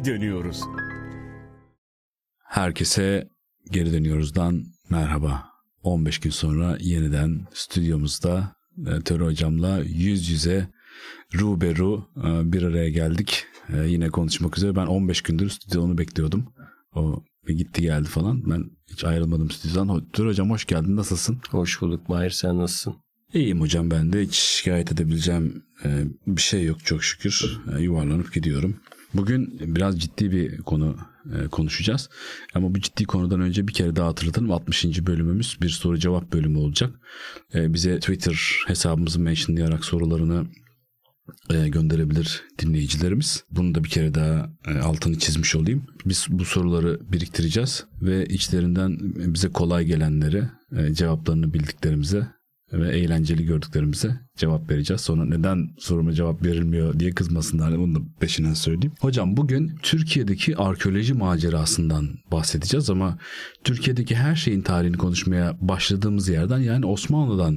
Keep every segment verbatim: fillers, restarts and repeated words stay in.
geri dönüyoruz. Herkese geri dönüyoruzdan merhaba. on beş gün sonra yeniden stüdyomuzda Töre hocamla yüz yüze ruberu bir araya geldik. Yine konuşmak üzere. Ben on beş gündür stüdyoda onu bekliyordum. O bir gitti geldi falan. Ben hiç ayrılmadım stüdyodan. Töre hocam hoş geldin. Nasılsın? Hoş bulduk Mahir, sen nasılsın? İyiyim hocam, ben de hiç şikayet edebileceğim bir şey yok çok şükür. Yuvarlanıp gidiyorum. Bugün biraz ciddi bir konu konuşacağız. Ama bu ciddi konudan önce bir kere daha hatırlatalım. altmışıncı bölümümüz bir soru cevap bölümü olacak. Bize Twitter hesabımızı mentionlayarak sorularını gönderebilir dinleyicilerimiz. Bunu da bir kere daha altını çizmiş olayım. Biz bu soruları biriktireceğiz ve içlerinden bize kolay gelenleri, cevaplarını bildiklerimize ve eğlenceli gördüklerimize cevap vereceğiz. Sonra neden soruma cevap verilmiyor diye kızmasınlar. Bunu da peşinden söyleyeyim. Hocam bugün Türkiye'deki arkeoloji macerasından bahsedeceğiz ama Türkiye'deki her şeyin tarihini konuşmaya başladığımız yerden, yani Osmanlı'dan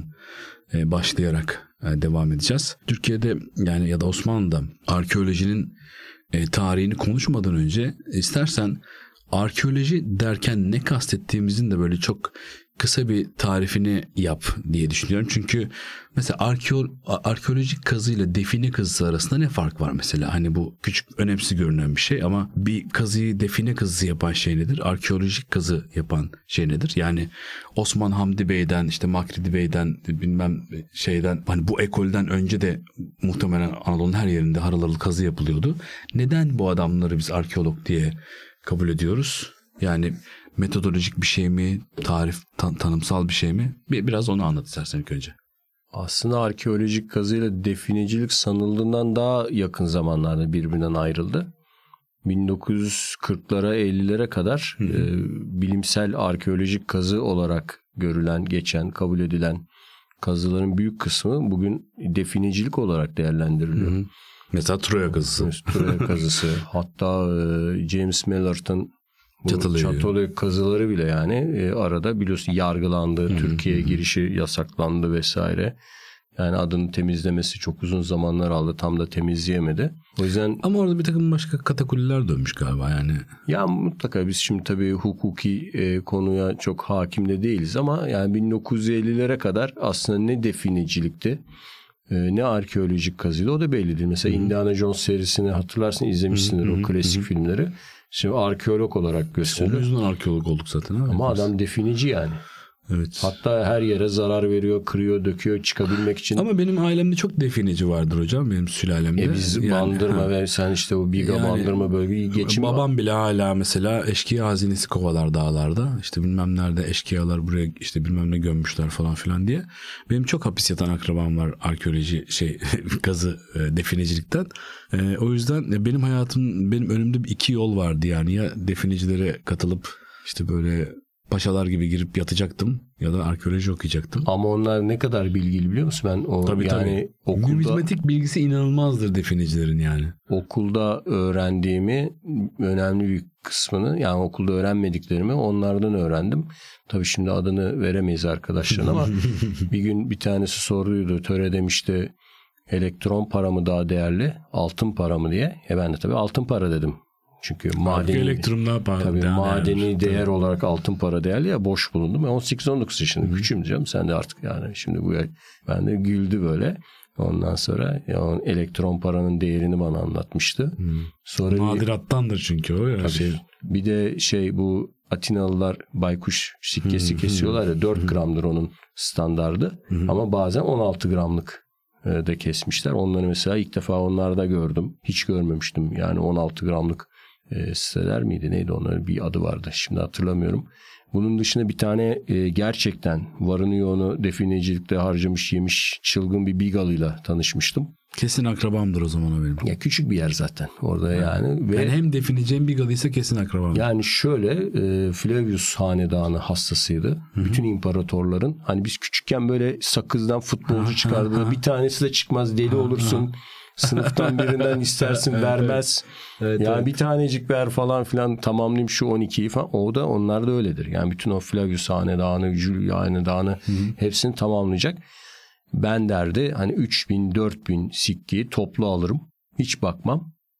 başlayarak devam edeceğiz. Türkiye'de yani ya da Osmanlı'da arkeolojinin tarihini konuşmadan önce istersen arkeoloji derken ne kastettiğimizin de böyle çok kısa bir tarifini yap diye düşünüyorum. Çünkü mesela arkeol arkeolojik kazı ile define kazısı arasında ne fark var mesela? Hani bu küçük, önemsiz görünen bir şey ama bir kazıyı define kazısı yapan şey nedir? Arkeolojik kazı yapan şey nedir? Yani Osman Hamdi Bey'den, işte Makridi Bey'den, bilmem şeyden, hani bu ekolden önce de muhtemelen Anadolu'nun her yerinde haralalı kazı yapılıyordu. Neden bu adamları biz arkeolog diye kabul ediyoruz? Yani metodolojik bir şey mi? Tarif, tan- tanımsal bir şey mi? Bir, biraz onu anlat istersen ilk önce. Aslında arkeolojik kazıyla definecilik sanıldığından daha yakın zamanlarda birbirinden ayrıldı. bin dokuz yüz kırklara ellilere kadar e, bilimsel arkeolojik kazı olarak görülen, geçen, kabul edilen kazıların büyük kısmı bugün definecilik olarak değerlendiriliyor. Hı hı. Mesela Troya kazısı. Troya kazısı. Hatta e, James Mallard'ın Çatalhöyük kazıları bile yani e, arada biliyorsun yargılandı, hmm. Türkiye'ye girişi yasaklandı vesaire. Yani adını temizlemesi çok uzun zamanlar aldı, tam da temizleyemedi. O yüzden ama orada bir takım başka katakulliler dönmüş galiba yani. Ya mutlaka biz şimdi tabii hukuki e, konuya çok hakim de değiliz ama yani bin dokuz yüz ellilere kadar aslında ne definecilikti, e, ne arkeolojik kazıydı o da belli değil. Mesela hmm. Indiana Jones serisini hatırlarsın, izlemişsindir hmm. o klasik hmm. filmleri. Şimdi arkeolog olarak gösteriyor. O yüzden arkeolog olduk zaten. Abi. Ama adam defineci yani. Evet. Hatta her yere zarar veriyor, kırıyor, döküyor çıkabilmek için. Ama benim ailemde çok defineci vardır hocam, benim sülalemde. E biz yani, bandırma ha. ve sen işte o Biga yani, bandırma bölgeyi geçim. Babam var. Bile hala mesela eşkıya hazinesi kovalar dağlarda. İşte bilmem nerede eşkıyalar buraya işte bilmem ne gömmüşler falan filan diye. Benim çok hapis yatan akrabam var arkeoloji şey kazı e, definecilikten. E, o yüzden benim hayatım, benim önümde iki yol vardı yani. Ya definecilere katılıp işte böyle paşalar gibi girip yatacaktım ya da arkeoloji okuyacaktım. Ama onlar ne kadar bilgili biliyor musun? Ben o tabii, yani tabii. Okulda numizmatik bilgisi inanılmazdır definecilerin yani. Okulda öğrendiğimi önemli bir kısmını, yani okulda öğrenmediklerimi onlardan öğrendim. Tabii şimdi adını veremeyiz arkadaşlar ama bir gün bir tanesi soruydu. Töre demişti, elektron para mı daha değerli, altın para mı diye. E ben de tabii altın para dedim. Çünkü madeni, tabii madeni değer, değer tabii. olarak altın para değerli ya, boş bulundum. on sekiz on dokuz yaşında küçüğüm diyeceğim. Sen de artık yani şimdi bu ben de güldü böyle. Ondan sonra ya, elektron paranın değerini bana anlatmıştı. Hmm. Sonra nadirattandır çünkü o ya. Şey. Bir de şey bu Atinalılar baykuş sikkesi hmm. kesiyorlar ya, dört gramdır onun standardı. Hmm. Ama bazen on altı gramlık de kesmişler. Onları mesela ilk defa onlarda gördüm. Hiç görmemiştim. Yani on altı gramlık E, siteler miydi neydi, onların bir adı vardı şimdi hatırlamıyorum. Bunun dışında bir tane e, gerçekten varını yoğunu definecilikte harcamış yemiş çılgın bir Bigalı'yla tanışmıştım. Kesin akrabamdır o zaman o benim. Ya küçük bir yer zaten orada yani. yani. Ve yani hem defineceğim Bigalıysa kesin akrabam. Yani şöyle e, Flavius hanedanı hastasıydı. Hı-hı. Bütün imparatorların hani biz küçükken böyle sakızdan futbolcu çıkardığı bir tanesi de çıkmaz, deli olursun. Sınıftan birinden istersin evet, vermez. Evet, yani evet. bir tanecik ver falan filan, tamamlayayım şu on ikiyi falan. O da onlar da öyledir. Yani bütün o Flavius hanedanı, Julia hanedanı Hı-hı. hepsini tamamlayacak. Ben derdi hani üç bin dört bin sikki toplu alırım. Hiç bakmam.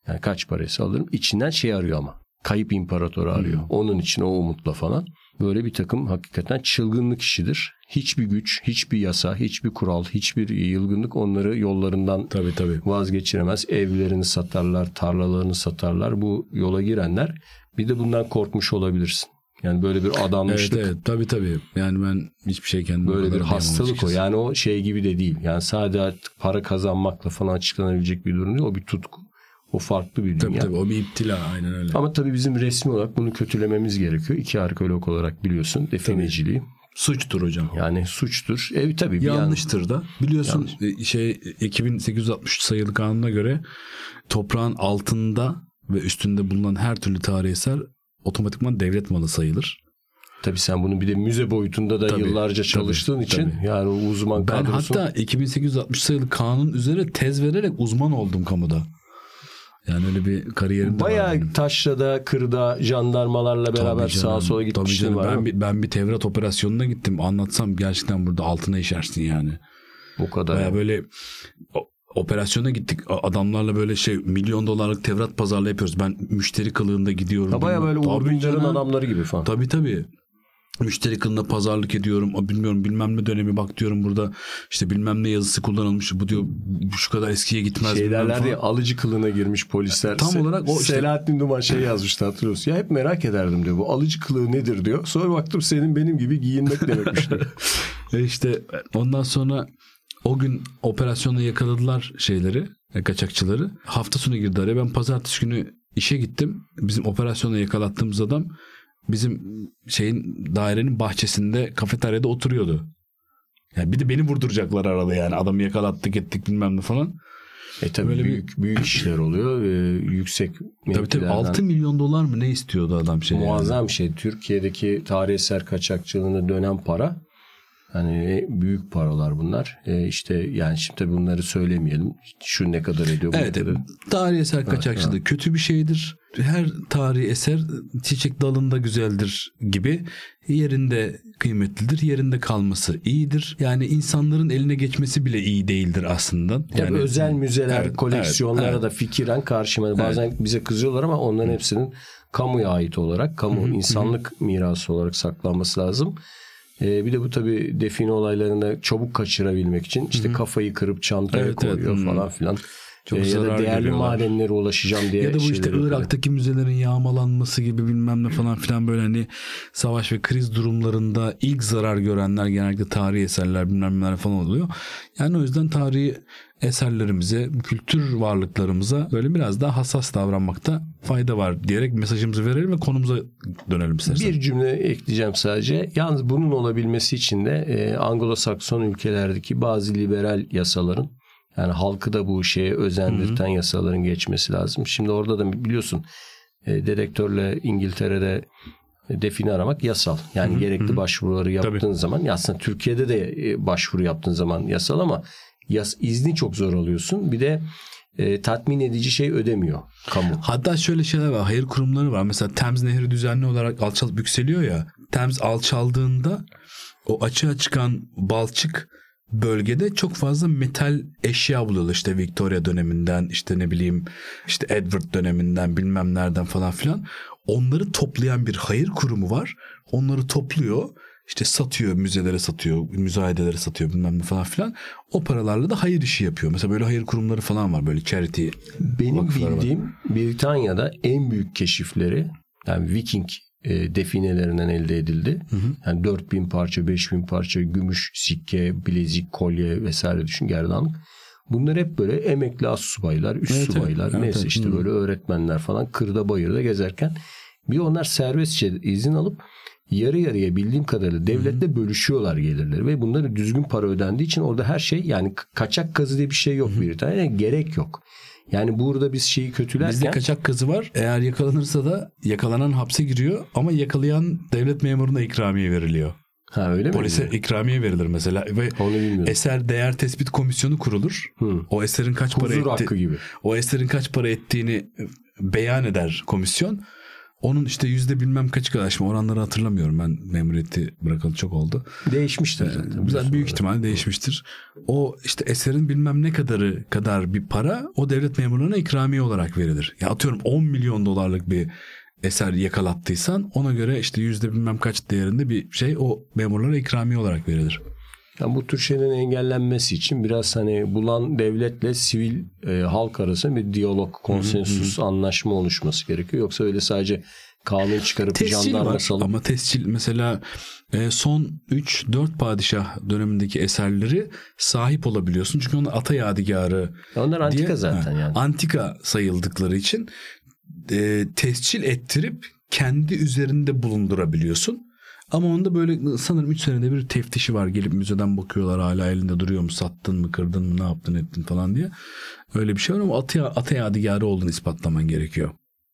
Yani kaç paraysa alırım. İçinden şey arıyor ama. Kayıp imparatoru arıyor. Hmm. Onun için o umutla falan. Böyle bir takım hakikaten çılgınlık işidir. Hiçbir güç, hiçbir yasa, hiçbir kural, hiçbir yılgınlık onları yollarından tabii, tabii. vazgeçiremez. Evlerini satarlar, tarlalarını satarlar. Bu yola girenler bir de bundan korkmuş olabilirsin. Yani böyle bir adanmışlık. Evet, evet tabii tabii. Yani ben hiçbir şey kendime böyle bir hastalık o. Yani o şey gibi de değil. Yani sadece para kazanmakla falan açıklanabilecek bir durum değil. O bir tutku. O farklı bir dünya. Tabii tabii o bir iptila aynen öyle. Ama tabii bizim resmi olarak bunu kötülememiz gerekiyor. İki arkeolog olarak biliyorsun defineciliği. Suçtur hocam. Yani suçtur. E, tabii yanlıştır yan... da. Biliyorsun Yanlış. şey iki bin sekiz yüz altmış üç sayılı kanuna göre toprağın altında ve üstünde bulunan her türlü tarihi eser otomatikman devlet malı sayılır. Tabii sen bunu bir de müze boyutunda da tabii, yıllarca çalıştığın tabii, için tabii. yani uzman ben kadrosu. Ben hatta iki bin sekiz yüz altmış sayılı kanun üzerine tez vererek uzman oldum kamuda. Yani öyle bir kariyerim de bayağı var. Bayağı taşrada, kırda, jandarmalarla beraber sağa sola gitmiştim var. Ben bir, ben bir Tevrat operasyonuna gittim. Anlatsam gerçekten burada altına işersin yani. O kadar. Bayağı böyle operasyona gittik. Adamlarla böyle şey milyon dolarlık Tevrat pazarlığı yapıyoruz. Ben müşteri kılığında gidiyorum. Ha, bayağı böyle Uğur Dündar'ın adamları gibi falan. Tabii tabii. Müşteri kılığında pazarlık ediyorum. Bilmiyorum bilmem ne dönemi bak diyorum burada işte bilmem ne yazısı kullanılmış. Bu diyor şu kadar eskiye gitmez. Şey derler ya alıcı kılığına girmiş polisler. Tam Se- olarak o işte. Selahattin Duman şey yazmıştı hatırlıyorsun. Ya hep merak ederdim diyor. Bu alıcı kılığı nedir diyor. Sonra baktım senin benim gibi giyinmek demekmiş diyor. e işte ondan sonra o gün operasyonla yakaladılar şeyleri, kaçakçıları. Hafta sonu girdi araya. Ben pazartesi günü işe gittim. Bizim operasyonla yakalattığımız adam bizim şeyin dairenin bahçesinde kafeteryada oturuyordu. Yani bir de beni vurduracaklar arada yani. Adamı yakalattık ettik bilmem ne falan. E tabii böyle büyük bir... büyük işler oluyor. Ee, yüksek tabii tabii altı milyon dolar mı ne istiyordu adam şey. Muazzam yani. şey. Türkiye'deki tarihi eser kaçakçılığına dönen para. Hani büyük paralar bunlar. Ee, işte yani şimdi tabii bunları söylemeyelim. Şu ne kadar ediyor? Evet. Kadar... Tarihi eser kaçakçılığı evet, kötü bir şeydir. Her tarihi eser çiçek dalında güzeldir gibi yerinde kıymetlidir. Yerinde kalması iyidir. Yani insanların eline geçmesi bile iyi değildir aslında. Yani yani, özel müzeler, evet, koleksiyonlara evet, da fikiren karşıma. Bazen evet, bize kızıyorlar ama onların hepsinin kamuya ait olarak, kamu hı-hı, insanlık hı-hı, mirası olarak saklanması lazım. Ee, bir de bu tabii define olaylarında çabuk kaçırabilmek için işte Hı-hı. kafayı kırıp çantaya evet, koyuyor evet, falan filan. Çok ee, ya da değerli görüyorlar. Madenlere ulaşacağım diye. Ya da bu işte Irak'taki müzelerin yağmalanması gibi bilmem ne falan filan böyle hani savaş ve kriz durumlarında ilk zarar görenler genellikle tarihi eserler bilmem neler falan oluyor. Yani o yüzden tarihi eserlerimize, kültür varlıklarımıza böyle biraz daha hassas davranmakta fayda var diyerek mesajımızı verelim ve konumuza dönelim istersen. Bir cümle ekleyeceğim sadece. Yalnız bunun olabilmesi için de e, Anglo-Sakson ülkelerdeki bazı liberal yasaların yani halkı da bu şeye özendirten Hı-hı. yasaların geçmesi lazım. Şimdi orada da biliyorsun e, dedektörle İngiltere'de e, define aramak yasal. Yani Hı-hı. gerekli Hı-hı. başvuruları yaptığın Tabii. zaman aslında Türkiye'de de e, başvuru yaptığın zaman yasal ama yas, izni çok zor alıyorsun. Bir de e, tatmin edici şey ödemiyor kamu. Hatta şöyle şeyler var. Hayır kurumları var. Mesela Thames Nehri düzenli olarak alçalıp yükseliyor ya. Thames alçaldığında o açığa çıkan balçık bölgede çok fazla metal eşya buluyorlar. İşte Victoria döneminden işte ne bileyim işte Edward döneminden bilmem nereden falan filan. Onları toplayan bir hayır kurumu var. Onları topluyor. İşte satıyor, müzelere satıyor, müzayedelere satıyor bilmem ne falan filan. O paralarla da hayır işi yapıyor. Mesela böyle hayır kurumları falan var. Böyle charity Benim bildiğim var. Britanya'da en büyük keşifleri yani Viking e, definelerinden elde edildi. Hı hı. Yani dört bin parça, beş bin parça gümüş, sikke, bilezik, kolye vesaire düşün gerdanlık. Bunlar hep böyle emekli astsubaylar, üst evet, subaylar evet, neyse evet, işte hı. böyle öğretmenler falan kırda bayırda gezerken bir onlar serbestçe izin alıp yarı yarıya bildiğim kadarıyla devletle bölüşüyorlar gelirleri ve bunları düzgün para ödendiği için orada her şey yani kaçak kazı diye bir şey yok bir tane yani gerek yok. Yani burada biz şeyi kötülerken... Bizde kaçak kazı var. Eğer yakalanırsa da yakalanan hapse giriyor ama yakalayan devlet memuruna ikramiye veriliyor. Ha öyle mi? Polise ikramiye verilir mesela ve eser değer tespit komisyonu kurulur. Hı. O eserin kaç Huzur para etti, hakkı gibi. O eserin kaç para ettiğini beyan eder komisyon. Onun işte yüzde bilmem kaçı kadar, şimdi oranları hatırlamıyorum, ben memuriyeti bırakalı çok oldu. Değişmiştir zaten. Ee, büyük ihtimal değişmiştir. O işte eserin bilmem ne kadarı kadar bir para o devlet memurlarına ikramiye olarak verilir. Ya atıyorum on milyon dolarlık bir eser yakalattıysan ona göre işte yüzde bilmem kaç değerinde bir şey o memurlara ikramiye olarak verilir. Yani bu tür şeylerin engellenmesi için biraz hani bulan devletle sivil e, halk arasında bir diyalog, konsensus, hı hı. anlaşma oluşması gerekiyor. Yoksa öyle sadece kanun çıkarıp tescil jandarma var salıp... Ama tescil mesela e, son üç dört padişah dönemindeki eserleri sahip olabiliyorsun. Çünkü onlar ata yadigarı. Ya onlar antika diye, zaten ha, yani. Antika sayıldıkları için e, tescil ettirip kendi üzerinde bulundurabiliyorsun. Ama onda böyle sanırım üç senede bir teftişi var. Gelip müzeden bakıyorlar, hala elinde duruyor mu, sattın mı, kırdın mı, ne yaptın ettin falan diye. Öyle bir şey var ama ata, ata yadigarı olduğunu ispatlaman gerekiyor.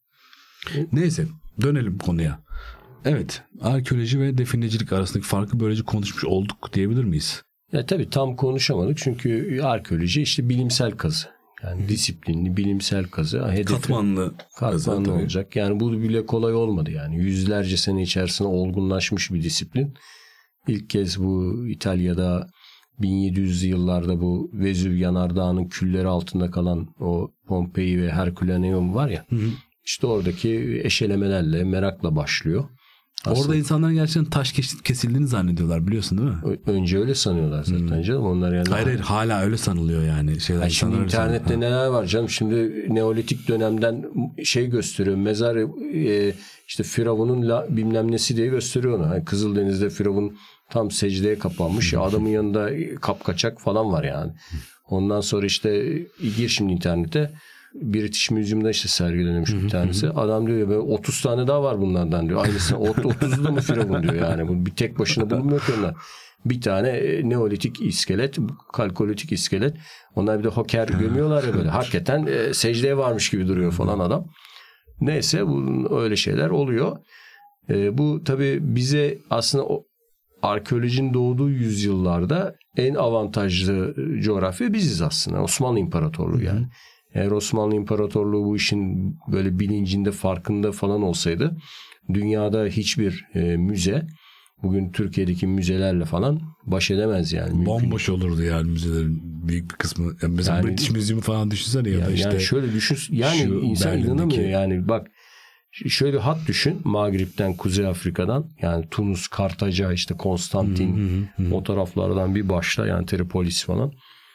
Neyse, dönelim konuya. Evet, arkeoloji ve definecilik arasındaki farkı böylece konuşmuş olduk diyebilir miyiz? Ya tabii tam konuşamadık çünkü arkeoloji işte bilimsel kazı. Yani disiplinli, bilimsel kazı. Hedefi, katmanlı katmanlı kazı, olacak. Yani bu bile kolay olmadı yani. Yüzlerce sene içerisinde olgunlaşmış bir disiplin. İlk kez bu İtalya'da bin yedi yüzlü yıllarda bu Vezüv yanardağının külleri altında kalan o Pompei ve Herkülaneum var ya. Hı hı. İşte oradaki eşelemelerle, merakla başlıyor. Aslında orada insanlar gerçekten taş kesildiğini zannediyorlar, biliyorsun değil mi? Önce öyle sanıyorlar zaten hmm. canım. Onlar yani hayır hayır hala öyle sanılıyor yani. Şeyler, yani şimdi internette neler var canım. Şimdi Neolitik dönemden şey gösteriyor. Mezar e, işte Firavun'un la, bilmem nesi diye gösteriyor onu. Yani Kızıldeniz'de Firavun tam secdeye kapanmış. Adamın yanında kapkaçak falan var yani. Ondan sonra işte gir şimdi internete. British Museum'da işte sergilenmiş bir tanesi. Adam diyor böyle otuz tane daha var bunlardan diyor. Aynısını otuzu da mı Firavun diyor yani. Bu bir tek başına bulunmuyor ki onlar. Bir tane Neolitik iskelet, Kalkolitik iskelet. Onlar bir de hoker gömüyorlar ya böyle. Hakikaten e, secdeye varmış gibi duruyor falan adam. Neyse bu öyle şeyler oluyor. E, bu tabii bize aslında o arkeolojinin doğduğu yüzyıllarda en avantajlı coğrafya biziz aslında. Osmanlı İmparatorluğu yani. Eğer Osmanlı İmparatorluğu bu işin böyle bilincinde, farkında falan olsaydı dünyada hiçbir e, müze bugün Türkiye'deki müzelerle falan baş edemez yani. Bomboş olurdu yani müzelerin büyük bir kısmı. Yani mesela yani, British Museum'u falan düşünsene ya, ya da işte. Yani şöyle düşün. Yani insan Berlin'deki... inanamıyor yani. Bak şöyle hat düşün. Mağrip'ten, Kuzey Afrika'dan yani Tunus, Kartaca, işte Konstantin hı hı hı. o taraflardan bir başla yani Tripolis falan.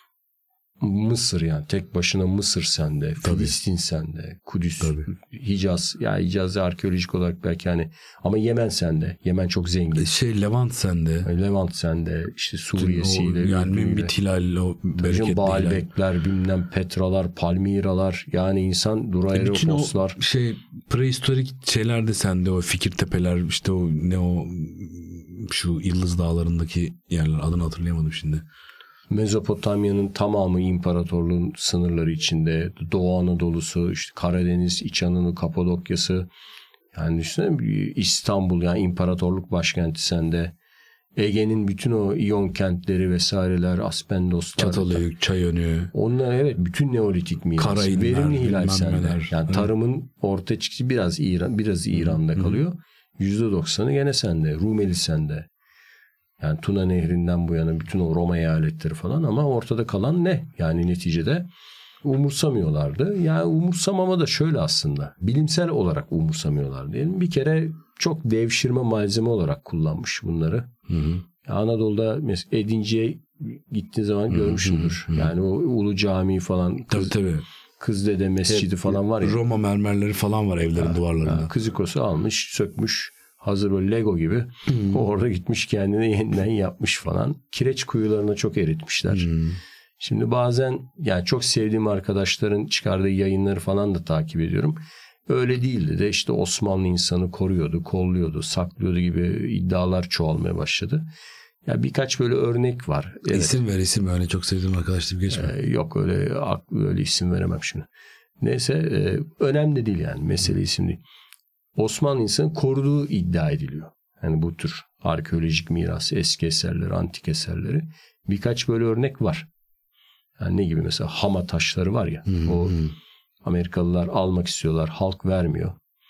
Mısır yani tek başına Mısır sende, Filistin sende, Kudüs, tabii. Hicaz, ya yani Hicaz'da arkeolojik olarak belki hani ama Yemen sende. Yemen çok zengin. Şey Levant sende. Levant sende. İşte Suriye'siyle. Yani Mümbit Hilal, o bereketli Baalbekler, bilmem Petralar, Palmiralar. Yani insan Durayro e postlar. O şey prehistorik şeyler de sende, o Fikirtepeler, işte o ne o şu Yıldız Dağları'ndaki yerler, adını hatırlayamadım şimdi. Mezopotamya'nın tamamı imparatorluğun sınırları içinde. Doğu Anadolu'su, işte Karadeniz, İç Anadolu, Kapadokya'sı. Yani düşünsene İstanbul yani imparatorluk başkenti sende. Ege'nin bütün o İyon kentleri vesaireler, Aspendoslar. Çatalhöyük, Çayönü. Onlar evet bütün Neolitik miras. Karainler, verimli hilal sende. Yani evet. Tarımın ortaya çıkışı biraz İran, biraz İran'da Hı-hı. kalıyor. yüzde doksanı gene sende. Rumeli sende. Yani Tuna Nehri'nden bu yana bütün o Roma eyaletleri falan ama ortada kalan ne? Yani neticede umursamıyorlardı. Yani umursamama da şöyle aslında. Bilimsel olarak umursamıyorlar diyelim. Bir kere çok devşirme malzeme olarak kullanmış bunları. Hı hı. Anadolu'da mesela Edinci'ye gittiğin zaman görmüşsündür. Hı hı hı. Yani o Ulu Camii falan. Kız, tabii tabii. Kızdede Mescidi evet, falan var ya. Roma mermerleri falan var evlerin ha, duvarlarında. Ha, Kızikosu almış, sökmüş. Hazır böyle Lego gibi. Hmm. Orada gitmiş kendini yeniden yapmış falan. Kireç kuyularına çok eritmişler. Hmm. Şimdi bazen yani çok sevdiğim arkadaşların çıkardığı yayınları falan da takip ediyorum. Öyle değildi de işte Osmanlı insanı koruyordu, kolluyordu, saklıyordu gibi iddialar çoğalmaya başladı. Ya birkaç böyle örnek var. Evet. İsim ver isim öyle çok sevdiğim arkadaşlarım geçme. Ee, yok öyle öyle isim veremem şimdi. Neyse e, önemli değil yani mesele isim değil. Osmanlı insanı koruduğu iddia ediliyor. Yani bu tür arkeolojik mirası, eski eserleri, antik eserleri. Birkaç böyle örnek var. Yani ne gibi mesela Hama taşları var ya. Hmm. O Amerikalılar almak istiyorlar. Halk vermiyor.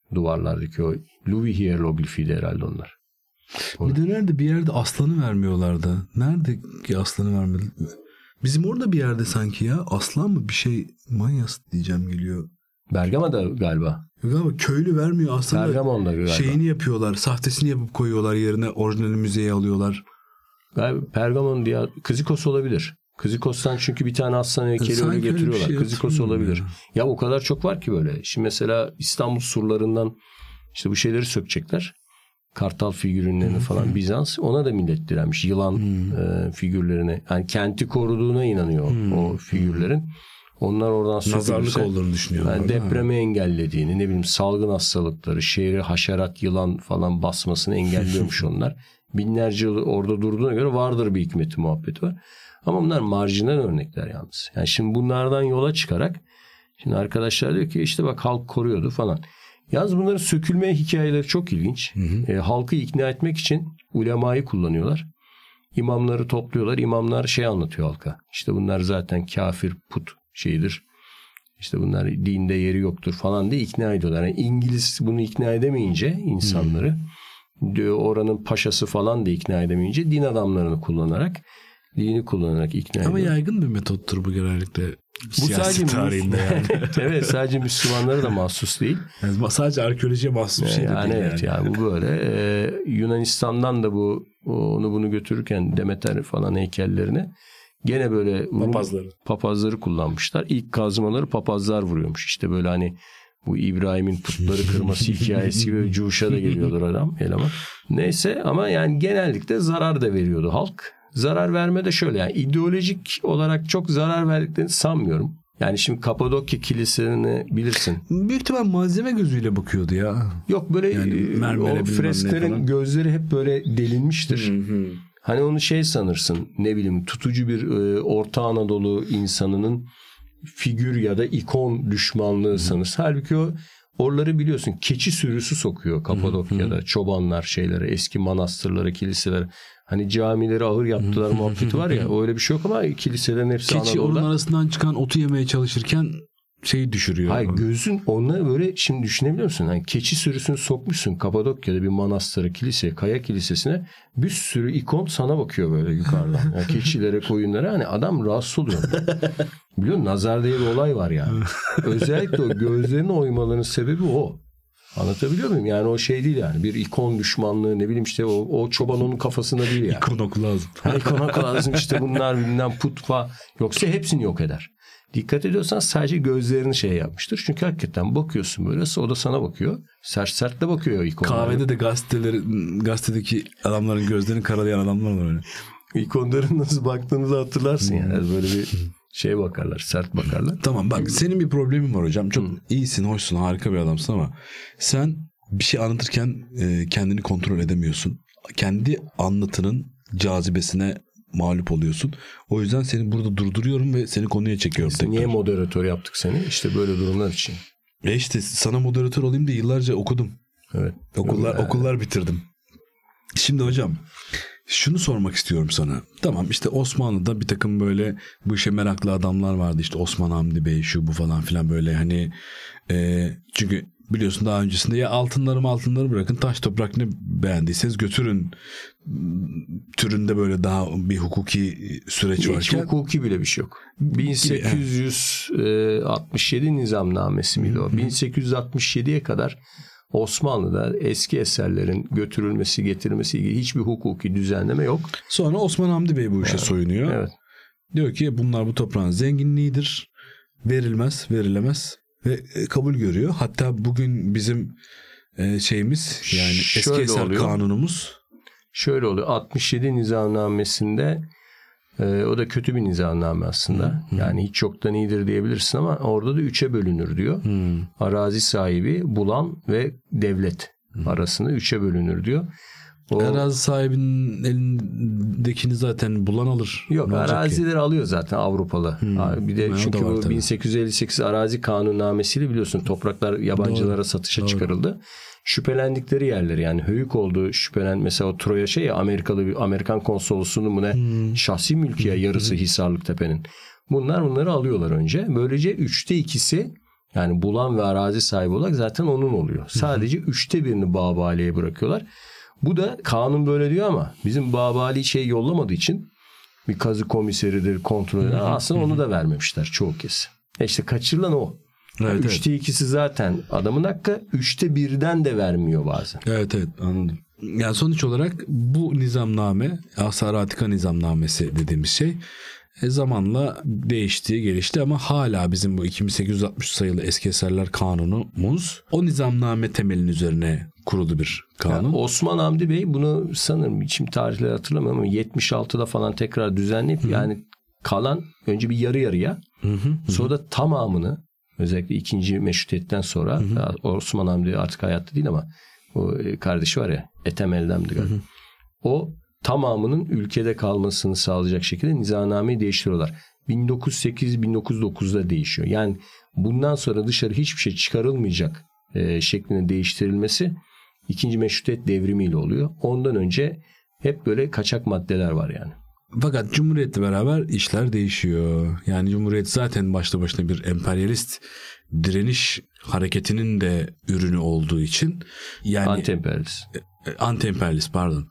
duvarlardaki o Louis hieroglifiydi herhalde onlar. Bir de nerede bir yerde aslanı vermiyorlardı. Nerede ki aslanı vermedi? Bizim orada bir yerde sanki ya. Aslan mı bir şey? Manyas diyeceğim geliyor. Bergama'da galiba. Galiba köylü vermiyor aslında. Bergama'da galiba. Şeyini yapıyorlar. Sahtesini yapıp koyuyorlar yerine. Orijinali müzeye alıyorlar. Galiba Pergamon diye Kızikos olabilir. Kızikos'tan çünkü bir tane aslan heykeli öyle getiriyorlar. Şey Kızikos olabilir. Ya. ya o kadar çok var ki böyle. Şimdi mesela İstanbul surlarından işte bu şeyleri sökecekler. Kartal figürlerini falan Bizans. Ona da millet direnmiş. Yılan hmm. e, figürlerine. Yani kenti koruduğuna inanıyor hmm. o figürlerin. Onlar oradan sökülürse. Nazarlık olduğunu düşünüyorlar. Yani depremi engellediğini, ne bileyim salgın hastalıkları, şehri haşerat, yılan falan basmasını engelliyormuş onlar. Binlerce yıl orada durduğuna göre vardır bir hikmeti, muhabbeti var. Ama bunlar marjinal örnekler yalnız. Yani şimdi bunlardan yola çıkarak şimdi arkadaşlar diyor ki işte bak halk koruyordu falan. Yalnız bunların sökülme hikayeleri çok ilginç. Hı hı. E, halkı ikna etmek için ulemayı kullanıyorlar. İmamları topluyorlar. İmamlar şey anlatıyor halka. İşte bunlar zaten kafir, put şeyidir. İşte bunlar dinde yeri yoktur falan diye ikna ediyorlar. Yani İngiliz bunu ikna edemeyince insanları, hı. oranın paşası falan da ikna edemeyince din adamlarını kullanarak, dini kullanarak ikna ediyor. Ama yaygın bir metottur bu genellikle. Bu sadece tarihinde yani. Evet, sadece Müslümanlara da mahsus değil. Yani sadece arkeolojiye mahsus bir şey de yani değil. Evet yani. yani bu böyle. Ee, Yunanistan'dan da bu onu bunu götürürken Demeter falan heykellerini gene böyle papazları. papazları kullanmışlar. İlk kazmaları papazlar vuruyormuş. İşte böyle hani bu İbrahim'in putları kırması hikayesi gibi cuşa da geliyordur adam eleman. Neyse ama yani genellikle zarar da veriyordu halk. Zarar verme de şöyle yani ideolojik olarak çok zarar verdiklerini sanmıyorum. Yani şimdi Kapadokya kiliselerini bilirsin. Büyük ihtimal malzeme gözüyle bakıyordu ya. Yok böyle yani o fresklerin gözleri hep böyle delinmiştir. Hı hı. Hani onu şey sanırsın, ne bileyim tutucu bir e, Orta Anadolu insanının figür ya da ikon düşmanlığı hı. sanırsın. Halbuki o oraları biliyorsun keçi sürüsü sokuyor Kapadokya'da. Hı hı. Çobanlar şeylere, eski manastırlara, kiliselere. Hani camileri ahır yaptılar muhabbeti var ya, öyle bir şey yok ama kiliselerin hepsi Keçi Anadolu'da. Keçi onun arasından çıkan otu yemeye çalışırken şeyi düşürüyor. Hayır, gözün onunla böyle şimdi düşünebiliyor musun? Yani keçi sürüsünü sokmuşsun Kapadokya'da bir manastıra, kiliseye, kaya kilisesine, bir sürü ikon sana bakıyor böyle yukarıdan. Yani keçilere, koyunlara, hani adam rahatsız oluyor. Biliyor musun? Nazar diye bir olay var yani. Özellikle o gözlerini oymalarının sebebi o. Anlatabiliyor muyum? Yani o şey değil yani. Bir ikon düşmanlığı, ne bileyim işte o, o çoban onun kafasında değil yani. İkon oku lazım. Ha, ikon oku lazım işte bunlar bilmem put falan. Yoksa hepsini yok eder. Dikkat ediyorsan sadece gözlerini şey yapmıştır. Çünkü hakikaten bakıyorsun böyle, o da sana bakıyor. Sert sert de bakıyor ikonlara. Kahvede de gazeteleri, gazetedeki adamların gözlerini karalayan adamlar var öyle. İkonların nasıl baktığını da hatırlarsın yani. Böyle bir şey bakarlar, sert bakarlar. Tamam bak, senin bir problemin var hocam. Çok hmm. iyisin, hoşsun, harika bir adamsın ama sen bir şey anlatırken e, kendini kontrol edemiyorsun. Kendi anlatının cazibesine mağlup oluyorsun. O yüzden seni burada durduruyorum ve seni konuya çekiyorum tekrar. Niye moderatör yaptık seni? İşte böyle durumlar için. E işte sana moderatör olayım diye yıllarca okudum. Evet. Okullar evet. okullar bitirdim. Şimdi hocam şunu sormak istiyorum sana. Tamam, işte Osmanlı'da bir takım böyle bu işe meraklı adamlar vardı. İşte Osman Hamdi Bey, şu bu falan filan, böyle hani e, çünkü biliyorsun daha öncesinde ya altınları altınları bırakın, taş toprak ne beğendiyseniz götürün türünde böyle daha bir hukuki süreç Hiç varken. Hiç hukuki bile bir şey yok. bin sekiz yüz altmış yedi nizamnamesi miydi o? bin sekiz yüz altmış yediye kadar Osmanlı'da eski eserlerin götürülmesi, getirilmesi ilgili hiçbir hukuki düzenleme yok. Sonra Osman Hamdi Bey bu işe evet. soyunuyor. Evet. Diyor ki bunlar bu toprağın zenginliğidir. Verilmez, verilemez ve kabul görüyor. Hatta bugün bizim şeyimiz, yani eski Şöyle eser oluyor. kanunumuz. Şöyle oluyor. altmış yedi nizamnamesinde e, o da kötü bir nizamname aslında. Hı, hı. Yani hiç yoktan iyidir diyebilirsin ama orada da üçe bölünür diyor. Hı. Arazi sahibi, bulan ve devlet hı. arasında üçe bölünür diyor. O, arazi sahibinin elindekini zaten bulan alır. Yok, arazileri ki? alıyor zaten Avrupalı. Hmm. Bir de yani çünkü bu bin sekiz yüz elli sekiz arazi kanunnamesiyle biliyorsun topraklar yabancılara Doğru. satışa Doğru. çıkarıldı. Şüphelendikleri yerleri, yani höyük olduğu şüphelen, mesela o Troya şey ya, Amerikalı bir Amerikan konsolosluğunun mu ne hmm. şahsi mülkiye yarısı hmm. Hisarlık Tepe'nin. Bunlar bunları alıyorlar önce. Böylece üçte ikisi, Yani bulan ve arazi sahibi olarak zaten onun oluyor. Sadece üçte birini Babali'ye bırakıyorlar. Bu da kanun böyle diyor ama bizim Babali şey yollamadığı için bir kazı komiseridir, kontrol eder. Aslında onu da vermemişler çoğu kez. E işte kaçırılan o. Evet, yani üçte evet. ikisi zaten adamın hakkı, üçte birden de vermiyor bazen. Evet evet anladım. Yani sonuç olarak bu nizamname, Asar-ı Atika nizamnamesi dediğimiz şey e, zamanla değişti, gelişti ama hala bizim bu iki bin sekiz yüz altmış sayılı eski eserler kanunumuz o nizamname temelinin üzerine kurulu bir kanun. Yani Osman Hamdi Bey bunu sanırım içim tarihleri hatırlamıyorum ama yetmiş altıda falan tekrar düzenleyip Hı-hı. yani kalan önce bir yarı yarıya Hı-hı. sonra da tamamını özellikle ikinci meşrutiyetten sonra Hı-hı. Osman Hamdi artık hayatta değil ama o kardeşi var ya Ethem Eldem'di galiba. Hı-hı. O tamamının ülkede kalmasını sağlayacak şekilde nizamnameyi değiştiriyorlar. bin dokuz yüz sekiz bin dokuz yüz dokuzda değişiyor. Yani bundan sonra dışarı hiçbir şey çıkarılmayacak e, şeklinde değiştirilmesi ikinci meşrutiyet devrimiyle oluyor. Ondan önce hep böyle kaçak maddeler var yani. Fakat Cumhuriyet'le beraber işler değişiyor. Yani Cumhuriyet zaten başlı başına bir emperyalist direniş hareketinin de ürünü olduğu için yani anti-emperyalist. Anti-emperyalist pardon.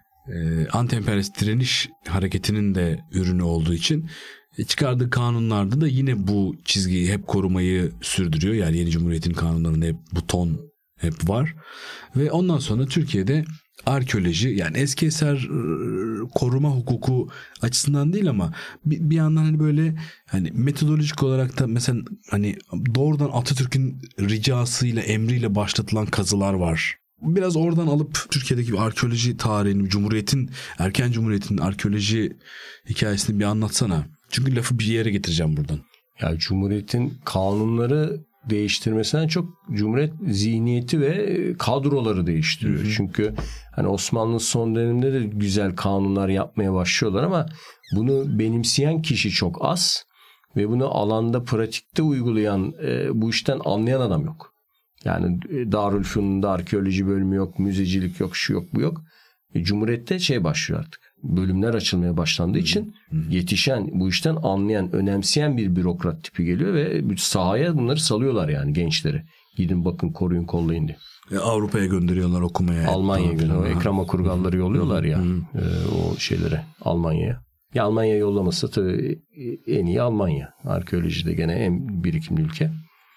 Ee, anti-emperyalist direniş hareketinin de ürünü olduğu için çıkardığı kanunlarda da yine bu çizgiyi hep korumayı sürdürüyor. Yani yeni Cumhuriyet'in kanunlarında hep bu ton hep var. Ve ondan sonra Türkiye'de arkeoloji yani eski eser koruma hukuku açısından değil ama bir, bir yandan hani böyle hani metodolojik olarak da mesela hani doğrudan Atatürk'ün ricasıyla emriyle başlatılan kazılar var. Biraz oradan alıp Türkiye'deki bir arkeoloji tarihini, Cumhuriyet'in, erken Cumhuriyet'in arkeoloji hikayesini bir anlatsana. Çünkü lafı bir yere getireceğim buradan. Ya Cumhuriyet'in kanunları değiştirmesinden çok Cumhuriyet zihniyeti ve kadroları değiştiriyor. Hı hı. Çünkü hani Osmanlı son döneminde de güzel kanunlar yapmaya başlıyorlar ama bunu benimseyen kişi çok az ve bunu alanda, pratikte uygulayan, e, bu işten anlayan adam yok. Yani Darülfünun'da arkeoloji bölümü yok, müzecilik yok, şu yok, bu yok. E, Cumhuriyet'te şey başlıyor artık. Bölümler açılmaya başlandığı için yetişen, bu işten anlayan, önemseyen bir bürokrat tipi geliyor ve sahaya bunları salıyorlar yani gençleri. Gidin bakın, koruyun, kollayın diye. E, Avrupa'ya gönderiyorlar okumaya. Almanya'ya gönderiyorlar. Ekrem Akurgalları yolluyorlar ya e, o şeylere, Almanya'ya. Ya Almanya'ya yollaması tabii en iyi Almanya. Arkeolojide gene en birikimli ülke.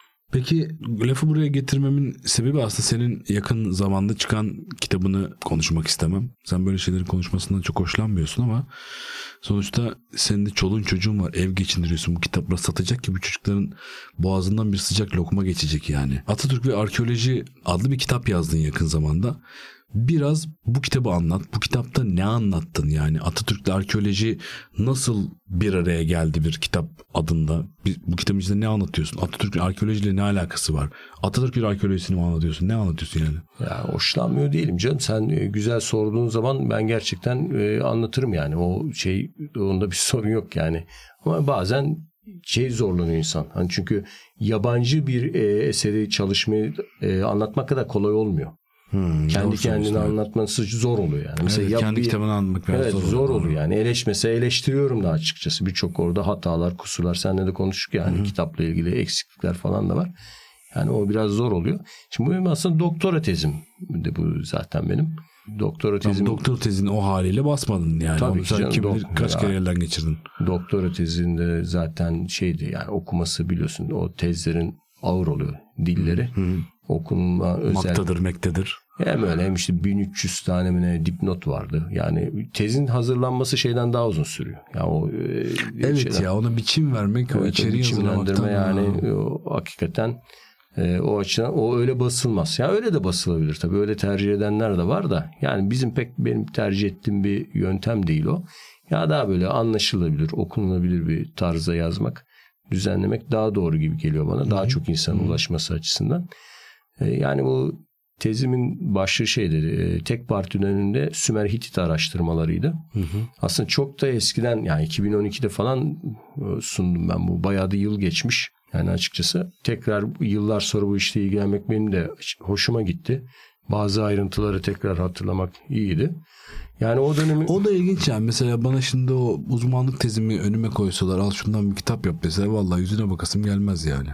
Peki lafı buraya getirmemin sebebi aslında senin yakın zamanda çıkan kitabını konuşmak istemem. Sen böyle şeylerin konuşmasından çok hoşlanmıyorsun ama sonuçta senin de çoluğun çocuğun var, ev geçindiriyorsun. Bu kitapları satacak ki bu çocukların boğazından bir sıcak lokma geçecek yani. Atatürk ve Arkeoloji adlı bir kitap yazdın yakın zamanda. Biraz bu kitabı anlat. Bu kitapta ne anlattın yani? Atatürk'le arkeoloji nasıl bir araya geldi bir kitap adında? Bu kitabın içinde ne anlatıyorsun? Atatürk'ün arkeolojiyle ne alakası var? Atatürk'ün arkeolojisini mi anlatıyorsun? Ne anlatıyorsun yani? Ya hoşlanmıyor değilim canım. Sen güzel sorduğun zaman ben gerçekten anlatırım yani. O şey, onda bir sorun yok yani. Ama bazen şey zorlanıyor insan. Hani çünkü yabancı bir eseri, çalışmayı anlatmak kadar kolay olmuyor. Hmm, kendi kendini evet. anlatması zor oluyor yani. Mesela evet, kendi bir, kitabını anlatmak evet, zor, zor oluyor yani. Eleş, mesela eleştiriyorum da açıkçası. Birçok orada hatalar, kusurlar. Seninle de konuştuk yani. Hı-hı. Kitapla ilgili eksiklikler falan da var. Yani o biraz zor oluyor. Şimdi bu benim aslında doktora tezim de bu zaten benim. Doktora tezim. Tamam, doktora tezini o haliyle basmadın yani. Tabii ki canım, kim bilir dok- kaç ya, kere elden geçirdin. Doktora tezinde zaten şeydi yani, okuması biliyorsun o tezlerin ağır oluyor dilleri. Hı-hı. Okunma özel. Maktadır, mektedir. Hem öyle hem işte bin üç yüz tane mi ne dipnot vardı. Yani tezin hazırlanması şeyden daha uzun sürüyor. Yani o e, evet şeyden, ya ona biçim vermek, evet, o içeriği hazırlamaktan yani o, hakikaten e, o açıdan o öyle basılmaz. Ya yani öyle de basılabilir tabii. Öyle tercih edenler de var da yani bizim pek benim tercih ettiğim bir yöntem değil o. Ya daha böyle anlaşılabilir, okunulabilir bir tarzda yazmak, düzenlemek daha doğru gibi geliyor bana. Hı-hı. Daha çok insanın ulaşması açısından. E, yani bu tezimin başlığı şeydi, tek partinin önünde Sümer Hitit araştırmalarıydı. Hı hı. Aslında çok da eskiden yani iki bin on ikide falan sundum ben bu. Bayağı da yıl geçmiş. Yani açıkçası tekrar yıllar sonra bu işle ilgilenmek benim de hoşuma gitti. Bazı ayrıntıları tekrar hatırlamak iyiydi. Yani o dönemi... O da ilginç yani. Mesela bana şimdi o uzmanlık tezimi önüme koysalar, al şundan bir kitap yap mesela, vallahi yüzüne bakasım gelmez yani.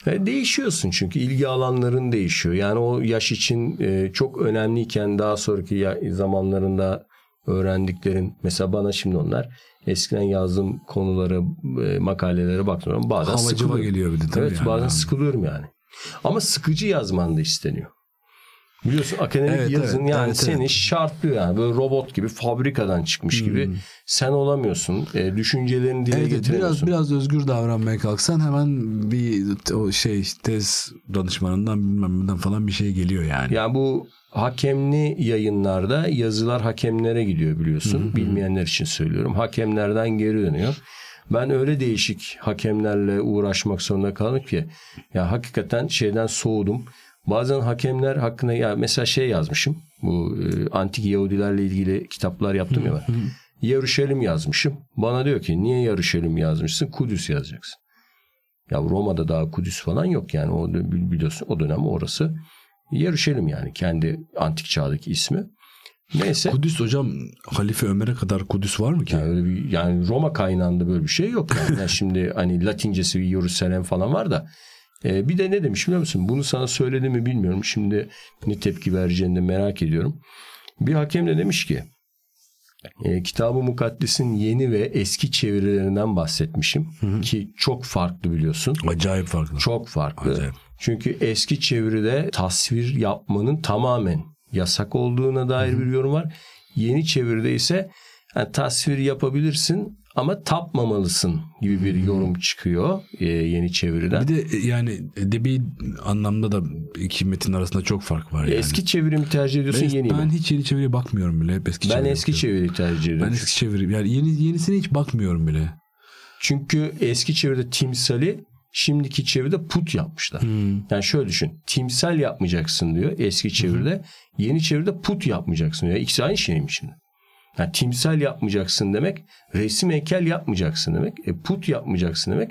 E, değişiyorsun çünkü ilgi alanların değişiyor. Yani o yaş için e, çok önemliyken daha sonraki ya, zamanlarında öğrendiklerin, mesela bana şimdi onlar eskiden yazdığım konuları, e, makalelere baktığım bazen Havacıva sıkılıyorum. geliyor bir de tabii. Evet, yani. bazen sıkılıyorum yani. Ama sıkıcı yazman da isteniyor. Biliyorsun akademik evet, yazın evet, yani evet, seni evet. şartlıyor yani. Böyle robot gibi, fabrikadan çıkmış hmm. gibi sen olamıyorsun. E, düşüncelerini dile evet, getiremiyorsun. Biraz biraz özgür davranmaya kalksan hemen bir o şey tez danışmanından bilmem neden falan bir şey geliyor yani. Yani bu hakemli yayınlarda yazılar hakemlere gidiyor biliyorsun. Hı hı. Bilmeyenler için söylüyorum. Hakemlerden geri dönüyor. Ben öyle değişik hakemlerle uğraşmak zorunda kaldım ki ya hakikaten şeyden soğudum. Bazen hakemler hakkında ya mesela şey yazmışım. Bu e, antik Yahudilerle ilgili kitaplar yaptım hı, ya ben. Hı. Yaruşalim yazmışım. Bana diyor ki niye Yaruşalim yazmışsın? Kudüs yazacaksın. Ya Roma'da daha Kudüs falan yok yani. O biliyorsun o dönem orası. Yaruşalim yani kendi antik çağdaki ismi. Neyse. Kudüs hocam Halife Ömer'e kadar Kudüs var mı ki? Yani, öyle bir, yani Roma kaynağında böyle bir şey yok. Yani, yani şimdi hani Latincesi bir Yerusalem falan var da. Ee, bir de ne demiş biliyor musun? Bunu sana söyledim mi bilmiyorum. Şimdi ne tepki vereceğini de merak ediyorum. Bir hakem de demiş ki e, Kitab-ı Mukaddes'in yeni ve eski çevirilerinden bahsetmişim. Hı hı. Ki çok farklı biliyorsun. Acayip farklı. Çok farklı. Acayip. Çünkü eski çeviride tasvir yapmanın tamamen yasak olduğuna dair hı hı. bir yorum var. Yeni çeviride ise yani tasvir yapabilirsin ama tapmamalısın gibi bir yorum çıkıyor e, yeni çeviriden. Bir de yani edebi anlamda da iki metin arasında çok fark var yani. Eski çevirimi tercih ediyorsun, ben, yeni ben mi? hiç yeni çeviriye bakmıyorum bile. Hep eski ben çeviri eski çeviriyi tercih ediyorum. Ben eski çeviri yani yeni yenisine hiç bakmıyorum bile. Çünkü eski çeviride timsali, şimdiki çeviride put yapmışlar. Hmm. Yani şöyle düşün. Timsal yapmayacaksın diyor eski çeviride. Hmm. Yeni çeviride put yapmayacaksın diyor. İkisi aynı şey mi şimdi? Yani timsal yapmayacaksın demek, resim heykel yapmayacaksın demek. E put yapmayacaksın demek,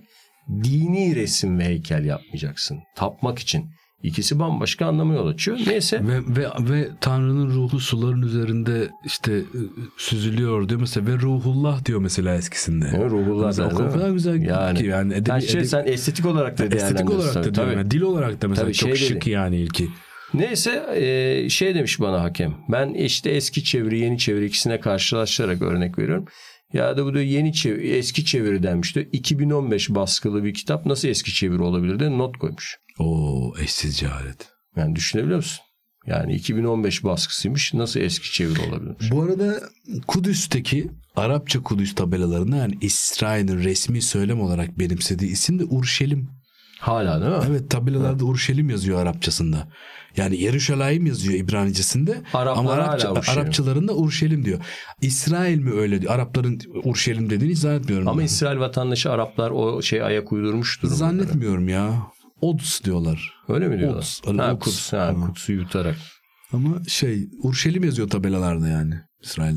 dini resim ve heykel yapmayacaksın. Tapmak için. İkisi bambaşka anlama yol açıyor. Neyse. Ve, ve, ve Tanrı'nın ruhu suların üzerinde işte süzülüyor diyor mesela. Ve ruhullah diyor mesela eskisinde. Evet, ruhullah mesela da, o kadar güzel yani, ki. Yani edebi, yani şey, edebi, sen estetik olarak da değerlendiriyorsun. Estetik olarak da diyorum. Yani dil olarak da mesela tabii çok şey şık dedi. Yani ilki. Neyse e, şey demiş bana hakem. Ben işte eski çeviri yeni çeviri ikisine karşılaştırarak örnek veriyorum. Ya da bu da yeni çeviri, eski çeviri denmiş diyor. iki bin on beş baskılı bir kitap nasıl eski çeviri olabilir diye not koymuş. Oo, eşsiz cehalet. Yani düşünebiliyor musun? Yani iki bin on beş baskısıymış, nasıl eski çeviri olabilirmiş? Bu arada Kudüs'teki Arapça Kudüs tabelalarında yani İsrail'in resmi söylem olarak benimsediği isim de Urşelim. Hala değil mi? Evet, tabelalarda Urşelim yazıyor Arapçasında. Yani Yeruşalayim yazıyor İbranicesinde. Araplar ama Arapça, Arapçalarında Urşelim diyor. İsrail mi öyle diyor? Arapların Urşelim dediğini hiç zannetmiyorum. Ama ben. İsrail vatandaşı Araplar o şey ayak uydurmuş durumda. Zannetmiyorum ya. Ods diyorlar. Öyle mi diyorlar? Ods. Hani ha, Ods. Kuds, ha, Kuds'u yutarak. Ama şey Urşelim yazıyor tabelalarda yani İsrail'de.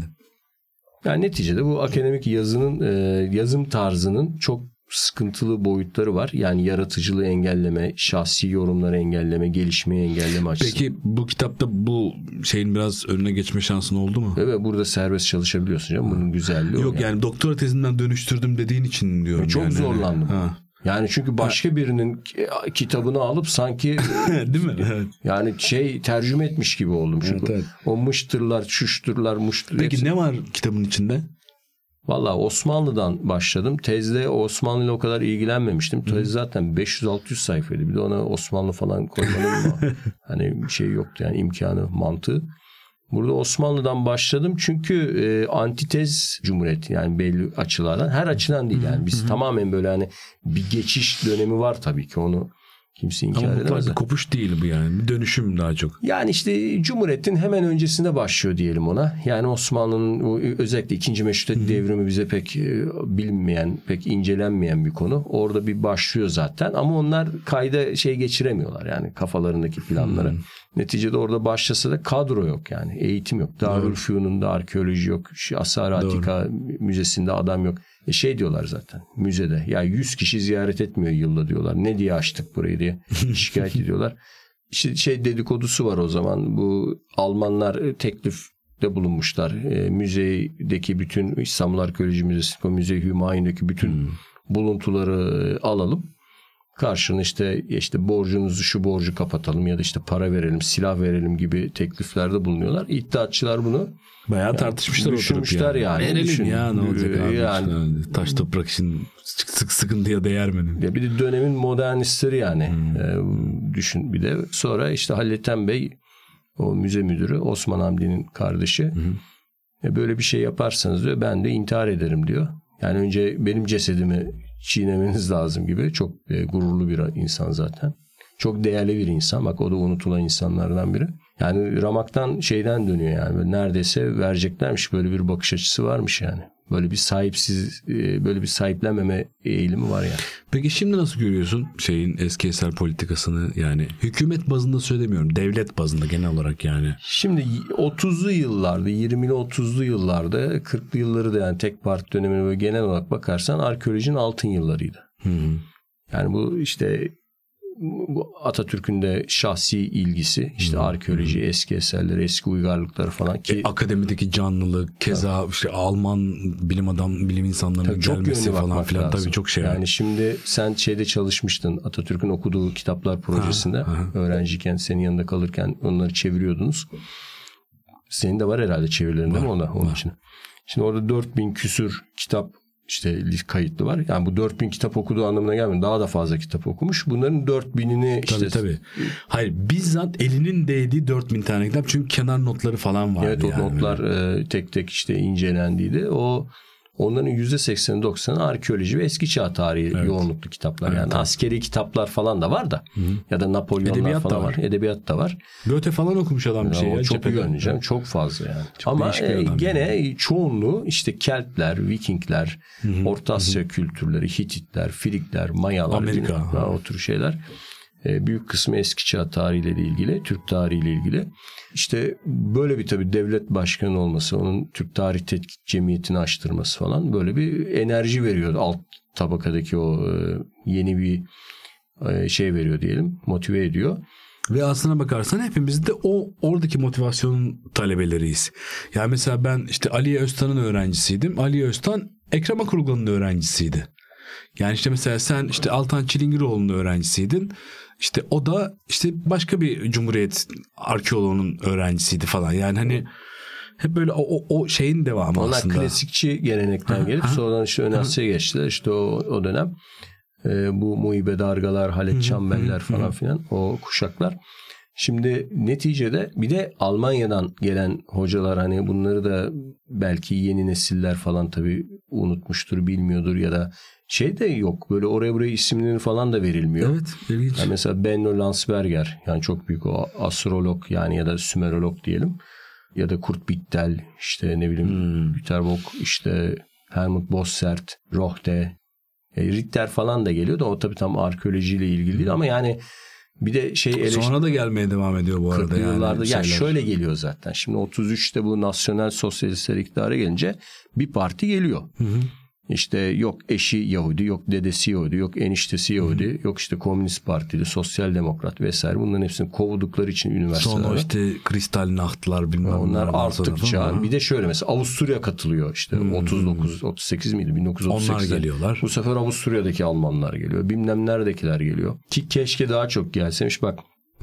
Yani neticede bu akademik yazının e, yazım tarzının çok sıkıntılı boyutları var. Yani yaratıcılığı engelleme, şahsi yorumları engelleme, gelişmeyi engelleme açısından. Peki bu kitapta bu şeyin biraz önüne geçme şansın oldu mu? Evet, burada serbest çalışabiliyorsun canım. Bunun güzelliği Yok yani. yani doktora tezinden dönüştürdüm dediğin için diyorum. Çok yani. zorlandım. Ha. Yani çünkü başka ha. birinin kitabını alıp sanki değil mi? Evet. Yani şey tercüme etmiş gibi oldum. Çünkü evet, evet. O mıştırlar, şuşturlar, muştur. Peki ne var kitabın içinde? Vallahi Osmanlı'dan başladım. Tezde Osmanlı ile o kadar ilgilenmemiştim. Tez zaten beş yüz altı yüz sayfaydı. Bir de ona Osmanlı falan koymadım ama hani bir şey yoktu yani imkanı, mantığı. Burada Osmanlı'dan başladım çünkü e, antitez Cumhuriyet yani belli açılardan, her açıdan değil yani biz tamamen böyle hani bir geçiş dönemi var tabii ki, onu kimse inkar edemez. Ama bir kopuş değil bu yani. Bir dönüşüm daha çok. Yani işte Cumhuriyet'in hemen öncesinde başlıyor diyelim ona. Yani Osmanlı'nın özellikle ikinci Meşrutiyet devrimi bize pek bilinmeyen, pek incelenmeyen bir konu. Orada bir başlıyor zaten ama onlar kayda şey geçiremiyorlar yani kafalarındaki planları. Hmm. Neticede orada başlasa da kadro yok yani. Eğitim yok. Darülfünun'da arkeoloji yok. Ashar-ı Atika Müzesi'nde adam yok. E şey diyorlar zaten müzede. Ya yüz kişi ziyaret etmiyor yılda diyorlar. Ne diye açtık burayı diye şikayet ediyorlar. İşte şey dedikodusu var o zaman. Bu Almanlar teklifte bulunmuşlar. E, müzedeki bütün İstanbul Arkeoloji Müzesi, o Müze-i Hümayun'daki bütün hmm. buluntuları alalım. karşılığında işte işte borcunuzu şu borcu kapatalım ya da işte para verelim, silah verelim gibi tekliflerde bulunuyorlar. İddiatçılar bunu bayağı yani tartışmışlar, düşünmüşler yani. Verelim Düşün, ya ne olacak abi yani, işte, taş toprak için sık sıkıntıya değer mi? Ya bir de dönemin modernistleri yani. Hmm. Ee, düşün bir de sonra işte Halil Ethem Bey, o müze müdürü, Osman Hamdi'nin kardeşi. Hmm. E böyle bir şey yaparsanız diyor ben de intihar ederim diyor. Yani önce benim cesedimi çiğnemeniz lazım gibi. Çok e, gururlu bir insan zaten. Çok değerli bir insan. Bak o da unutulan insanlardan biri. Yani ramaktan şeyden dönüyor yani. Böyle neredeyse vereceklermiş, böyle bir bakış açısı varmış yani. Böyle bir sahipsiz, e, böyle bir sahiplenmeme eğilimi var yani. Peki şimdi nasıl görüyorsun şeyin eski eser politikasını, yani hükümet bazında söylemiyorum, devlet bazında genel olarak yani. Şimdi otuzlu yıllarda, yirmili otuzlu yıllarda, kırklı yılları da yani tek parti dönemine böyle genel olarak bakarsan arkeolojinin altın yıllarıydı. Hı hı. Yani bu işte bu Atatürk'ün de şahsi ilgisi, işte hmm. arkeoloji, eski eserleri, eski uygarlıkları falan ki e, akademideki canlılık, keza evet. işte Alman bilim adam, bilim insanlarının tabii gelmesi falan filan tabii çok şey. Yani var. Şimdi sen şeyde çalışmıştın, Atatürk'ün okuduğu kitaplar projesinde, ha, ha. öğrenciyken senin yanında kalırken onları çeviriyordunuz. Senin de var herhalde çevirilerin değil mi ona onun için. Şimdi orada dört bin küsür kitap İşte kayıtlı var. Yani bu dört bin kitap okuduğu anlamına gelmiyor. Daha da fazla kitap okumuş. Bunların dört binini işte... Tabii tabii. Hayır, bizzat elinin değdiği dört bin tane kitap. Çünkü kenar notları falan vardı. Evet, o yani. notlar e, tek tek işte incelendiydi. O onların yüzde seksen doksanı arkeoloji ve eski çağ tarihi evet. yoğunluklu kitaplar. Evet, yani evet. askeri kitaplar falan da var da. Hı-hı. Ya da Napolyonlar Edebiyat falan var. var. Edebiyat da var. Goethe falan okumuş adam bir şey. Ya, çok yönleyeceğim. Çok fazla yani. Çok ama e, gene yani. çoğunluğu işte Keltler, Vikingler, Hı-hı. Orta Asya Hı-hı. kültürleri, Hititler, Frikler, Mayalar, Amerika, gibi, o tür şeyler. E, büyük kısmı eski çağ tarihiyle de ilgili, Türk tarihiyle ilgili. İşte böyle bir tabii devlet başkanı olması, onun Türk Tarih Tetkik Cemiyeti'ni açtırması falan böyle bir enerji veriyor. Alt tabakadaki o e, yeni bir e, şey veriyor diyelim, motive ediyor. Ve aslına bakarsan hepimiz de o oradaki motivasyonun talebeleriyiz. Yani mesela ben işte Aliye Öztan'ın öğrencisiydim. Aliye Öztan Ekrem Akuruglu'nun öğrencisiydi. Yani işte mesela sen işte Altan Çilingiroğlu'nun öğrencisiydin. İşte o da işte başka bir Cumhuriyet arkeoloğunun öğrencisiydi falan. Yani hani hep böyle o, o şeyin devamı onlar aslında. Onlar klasikçi gelenekten gelip ha, sonradan işte Ön Asya'ya geçtiler. İşte o, o dönem e, bu Muhibe Dargalar, Halet Çambeller falan filan o kuşaklar. Şimdi neticede bir de Almanya'dan gelen hocalar, hani bunları da belki yeni nesiller falan tabii unutmuştur, bilmiyordur ya da şey de yok. Böyle oraya buraya isimleri falan da verilmiyor. Evet, ilginç. Yani mesela Benno Landsberger, yani çok büyük o astrolog yani ya da Sümerolog diyelim. Ya da Kurt Bittel, işte ne bileyim hmm. Güterbock, işte Helmut Bossert, Rohde, e, Ritter falan da geliyor da o tabii tam arkeolojiyle ilgili değil ama yani bir de şey eleştir... Sonra da gelmeye devam ediyor bu arada. Yıllarda yani ya şöyle geliyor zaten. Şimdi otuz üçte bu nasyonel sosyalistler iktidara gelince bir parti geliyor. Hı hı. İşte yok eşi Yahudi, yok dedesi Yahudi, yok eniştesi Yahudi, hı. yok işte Komünist Partili, Sosyal Demokrat vesaire. Bunların hepsini kovdukları için üniversitelere. Sonra işte Kristal Nachtlar bilmem neler. Onlar arttıkça bir de şöyle mesela Avusturya katılıyor işte hmm. otuz dokuz otuz sekiz miydi bin dokuz yüz otuz sekizde. Onlar geliyorlar. Bu sefer Avusturya'daki Almanlar geliyor. Bilmem neredekiler geliyor. Ki keşke daha çok gelseymiş bak.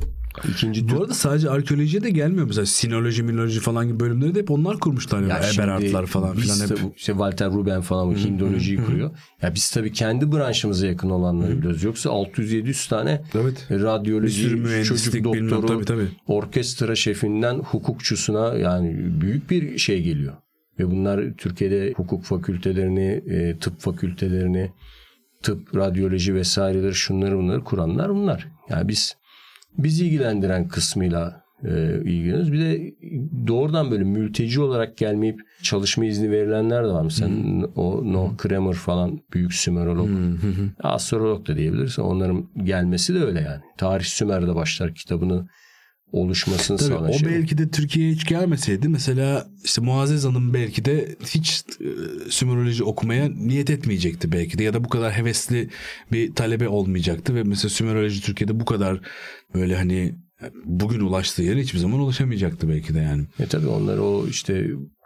İkinci bu arada sadece arkeolojiye de gelmiyor. Mesela sinoloji, minoloji falan gibi bölümleri de hep onlar kurmuşlar. Yani. Ya Eberhardlar falan filan hep. İşte Walter Ruben falan bu Hindolojiyi kuruyor. Ya biz tabii kendi branşımıza yakın olanları biliyoruz. Yoksa altı yüz yedi yüz tane evet. radyoloji, çocuk doktoru, bilmem, tabii, tabii. orkestra şefinden hukukçusuna yani büyük bir şey geliyor. Ve bunlar Türkiye'de hukuk fakültelerini, tıp fakültelerini, tıp, radyoloji vesaireleri, şunları bunları kuranlar bunlar. Yani biz Bizi ilgilendiren kısmıyla e, ilgileniyoruz. Bir de doğrudan böyle mülteci olarak gelmeyip çalışma izni verilenler de var. Mesela hmm. o Noah Kramer falan büyük Sümerolog. Hmm. Astrolog da diyebiliriz. Onların gelmesi de öyle yani. Tarih Sümer'de başlar kitabını oluşmasını Tabii, sağlayan o şey. belki de Türkiye'ye hiç gelmeseydi mesela işte Muazzez Hanım belki de hiç e, Sümeroloji okumaya niyet etmeyecekti belki de ya da bu kadar hevesli bir talebe olmayacaktı ve mesela Sümeroloji Türkiye'de bu kadar böyle hani bugün ulaştığı yere hiçbir zaman ulaşamayacaktı belki de yani. E tabii onlar o işte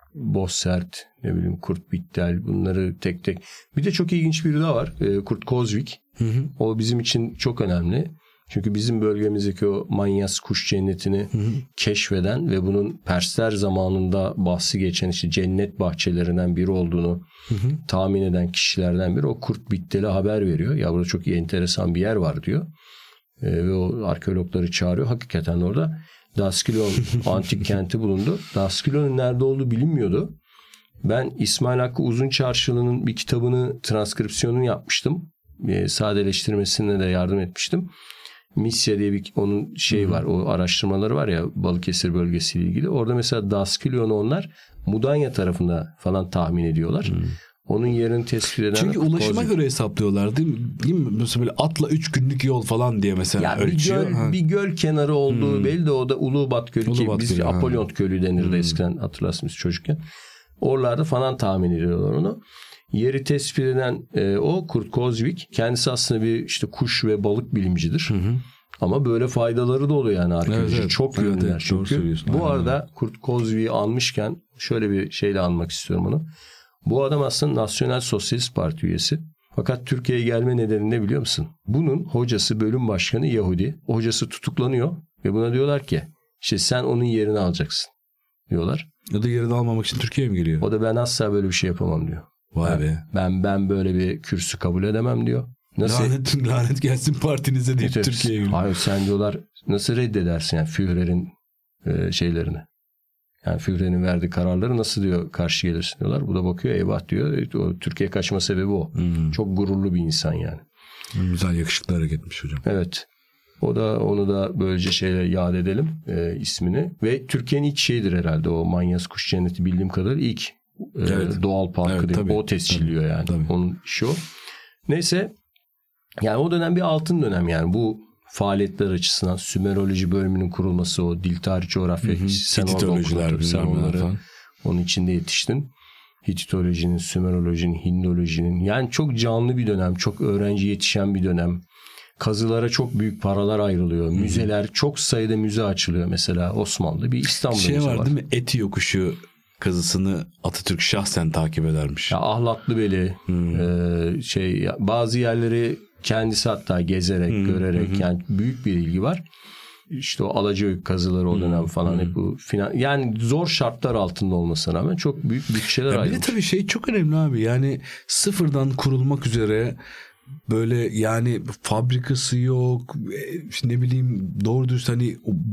Bossert, ne bileyim Kurt Bittel, bunları tek tek. Bir de çok ilginç biri daha var. E, Kurt Kozvik. Hı hı. O bizim için çok önemli. Çünkü bizim bölgemizdeki o Manyas kuş cennetini hı hı. keşfeden ve bunun Persler zamanında bahsi geçen işte cennet bahçelerinden biri olduğunu hı hı. tahmin eden kişilerden biri. O Kurt Bittel'e haber veriyor. Ya burada çok iyi, enteresan bir yer var diyor. E, ve o arkeologları çağırıyor. Hakikaten orada Daskilon antik kenti bulundu. Daskilon'un nerede olduğu bilinmiyordu. Ben İsmail Hakkı Uzunçarşılı'nın bir kitabını, transkripsiyonunu yapmıştım. E, sadeleştirmesine de yardım etmiştim. Misya diye bir onun şey var. O araştırmaları var ya Balıkesir bölgesiyle ilgili. Orada mesela Daskilon'u onlar Mudanya tarafında falan tahmin ediyorlar. Hmm. Onun yerini tespit eden... Çünkü ulaşıma göre hesaplıyorlar değil mi? Değil mi? Mesela böyle atla üç günlük yol falan diye mesela ya ölçüyor. Bir göl, bir göl kenarı olduğu hmm. belli de o da Ulubat Gölü ki Ulubat biz Gölü, Apollon Gölü denirdi hmm. eskiden, hatırlarsınız çocukken. Oralarda falan tahmin ediyorlar onu. Yeri tespit eden e, o Kurt Kozvik. Kendisi aslında bir işte kuş ve balık bilimcidir. Hı hı. Ama böyle faydaları da oluyor yani arkeoloji. Evet, evet. Çok yönler evet, evet, çünkü. Bu aynen. Arada Kurt Kozvik'i almışken şöyle bir şeyle anmak istiyorum onu. Bu adam aslında Nasyonel Sosyalist Parti üyesi. Fakat Türkiye'ye gelme nedeni ne biliyor musun? Bunun hocası, bölüm başkanı Yahudi. Hocası tutuklanıyor ve buna diyorlar ki işte sen onun yerini alacaksın diyorlar. Ya da yerini almamak için Türkiye'ye mi geliyor? O da ben asla böyle bir şey yapamam diyor. Vay ben, be. Ben ben böyle bir kürsü kabul edemem diyor. Nasıl? Lanet, lanet gelsin partinize deyip Türkiye'ye geliyor. Hayır sen diyorlar nasıl reddedersin yani Führer'in e, şeylerini. Yani Führer'in verdiği kararları nasıl diyor karşı gelirsin diyorlar. Bu da bakıyor eyvah diyor. O, Türkiye kaçma sebebi o. Hmm. Çok gururlu bir insan yani. Güzel, yakışıklı hareketmiş hocam. Evet. O da onu da böylece şeyle yad edelim e, ismini. Ve Türkiye'nin ilk şeyidir herhalde o Manyas Kuş Cenneti bildiğim kadarıyla ilk e, evet. doğal parkı evet, değil. O tescilliyor tabii, yani. Tabii. Onun işi o. Neyse yani o dönem bir altın dönem yani bu faaliyetler açısından Sümeroloji bölümünün kurulması, o dil tarih coğrafya, hı hı. sen orada okudun, sen onları falan. Onun içinde yetiştin. Hititolojinin, Sümerolojinin, Hindolojinin yani çok canlı bir dönem, çok öğrenci yetişen bir dönem. Kazılara çok büyük paralar ayrılıyor. Hmm. Müzeler, çok sayıda müze açılıyor mesela Osmanlı'da. Bir İstanbul'da şey müze var. var değil mi? Eti yokuşu kazısını Atatürk şahsen takip edermiş. Ya Ahlatlıbeli hmm. e, şey bazı yerleri kendisi hatta gezerek, hmm. görerek hmm. yani büyük bir ilgi var. İşte o Alacıöyük kazıları o dönem hmm. falan hmm. hep bu finan yani zor şartlar altında olmasına rağmen çok büyük bütçeler ayrılmış. Bir de tabii şey çok önemli abi. Yani sıfırdan kurulmak üzere böyle yani fabrikası yok, ne bileyim doğru dürüst hani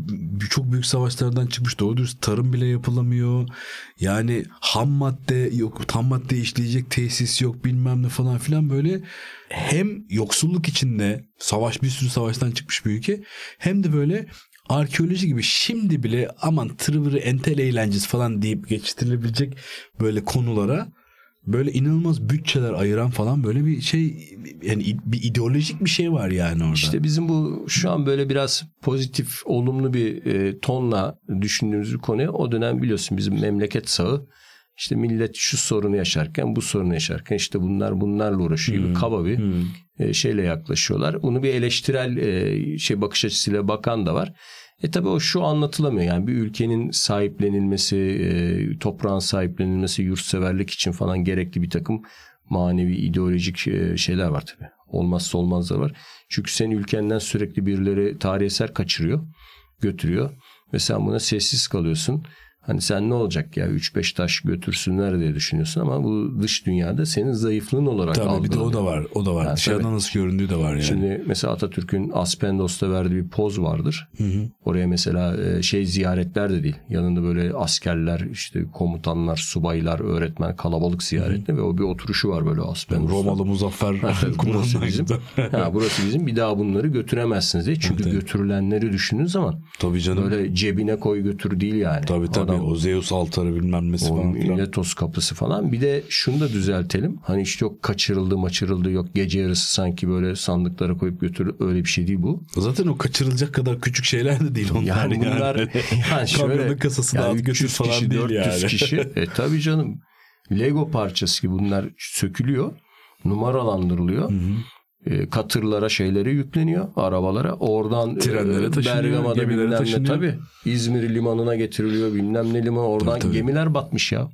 çok büyük savaşlardan çıkmış, doğru dürüst tarım bile yapılamıyor. Yani ham madde yok, ham madde işleyecek tesis yok, bilmem ne falan filan, böyle hem yoksulluk içinde savaş, bir sürü savaştan çıkmış bir ülke, hem de böyle arkeoloji gibi şimdi bile aman tırvırı entel eğlencesi falan deyip geçiştirilebilecek böyle konulara böyle inanılmaz bütçeler ayıran falan böyle bir şey, yani bir ideolojik bir şey var yani orada. İşte bizim bu şu an böyle biraz pozitif, olumlu bir e, tonla düşündüğümüz bir konuya, o dönem biliyorsun bizim memleket sağı işte millet şu sorunu yaşarken bu sorunu yaşarken işte bunlar bunlarla uğraşıyor gibi hmm. kaba bir hmm. e, şeyle yaklaşıyorlar. Bunu bir eleştirel e, şey bakış açısıyla bakan da var. E tabii o şu anlatılamıyor yani bir ülkenin sahiplenilmesi, e, toprağın sahiplenilmesi, yurtseverlik için falan gerekli bir takım manevi, ideolojik e, şeyler var tabii. Olmazsa olmazlar var. Çünkü senin ülkenden sürekli birileri tarihi eser kaçırıyor, götürüyor ve sen buna sessiz kalıyorsun. Hani sen ne olacak ya üç beş taş götürsünler diye düşünüyorsun ama bu dış dünyada senin zayıflığın olarak algılanıyor. Tabii bir de o da var. O da var. Yani dışarıdan tabii. Nasıl göründüğü de var yani. Şimdi mesela Atatürk'ün Aspendos'ta verdiği bir poz vardır. Hı hı. Oraya mesela şey ziyaretler de değil. Yanında böyle askerler, işte komutanlar, subaylar, öğretmen, kalabalık ziyaretli ve o bir oturuşu var böyle Aspendos'ta. Romalı Muzaffer. burası bizim. ha, burası bizim. Bir daha bunları götüremezsiniz diye. Çünkü evet, götürülenleri düşündüğün zaman tabii canım. Böyle cebine koy götür değil yani. Tabii tabii. Adam, o Zeus altarı bilmem nesi falan. Miletos kapısı falan. Bir de şunu da düzeltelim. Hani işte yok kaçırıldı maçırıldı, yok gece yarısı sanki böyle sandıklara koyup götürür. Öyle bir şey değil bu. Zaten o kaçırılacak kadar küçük şeyler de değil onlar. Yani bunlar yani, yani şöyle kasasını yani üç yüz falan kişi, değil dört yüz yani. Kişi. E tabii canım. Lego parçası gibi bunlar sökülüyor. Numaralandırılıyor. Hı hı. E, katırlara şeyleri yükleniyor, arabalara, oradan trenlere taşınıyor, Bergama'da bilmem ne tabii İzmir limanına getiriliyor, bilmem ne liman, oradan tabii, tabii. Gemiler batmış ya.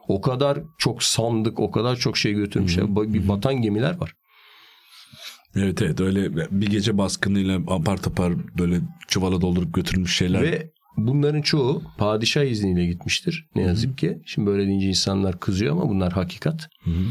O kadar çok sandık, o kadar çok şey götürmüşler. Hı-hı. Bir batan gemiler var. Evet evet, öyle bir gece baskınıyla apar topar böyle çuvala doldurup götürülmüş şeyler. Ve bunların çoğu padişah izniyle gitmiştir ne yazık Hı-hı. ki. Şimdi böyle deyince insanlar kızıyor ama bunlar hakikat.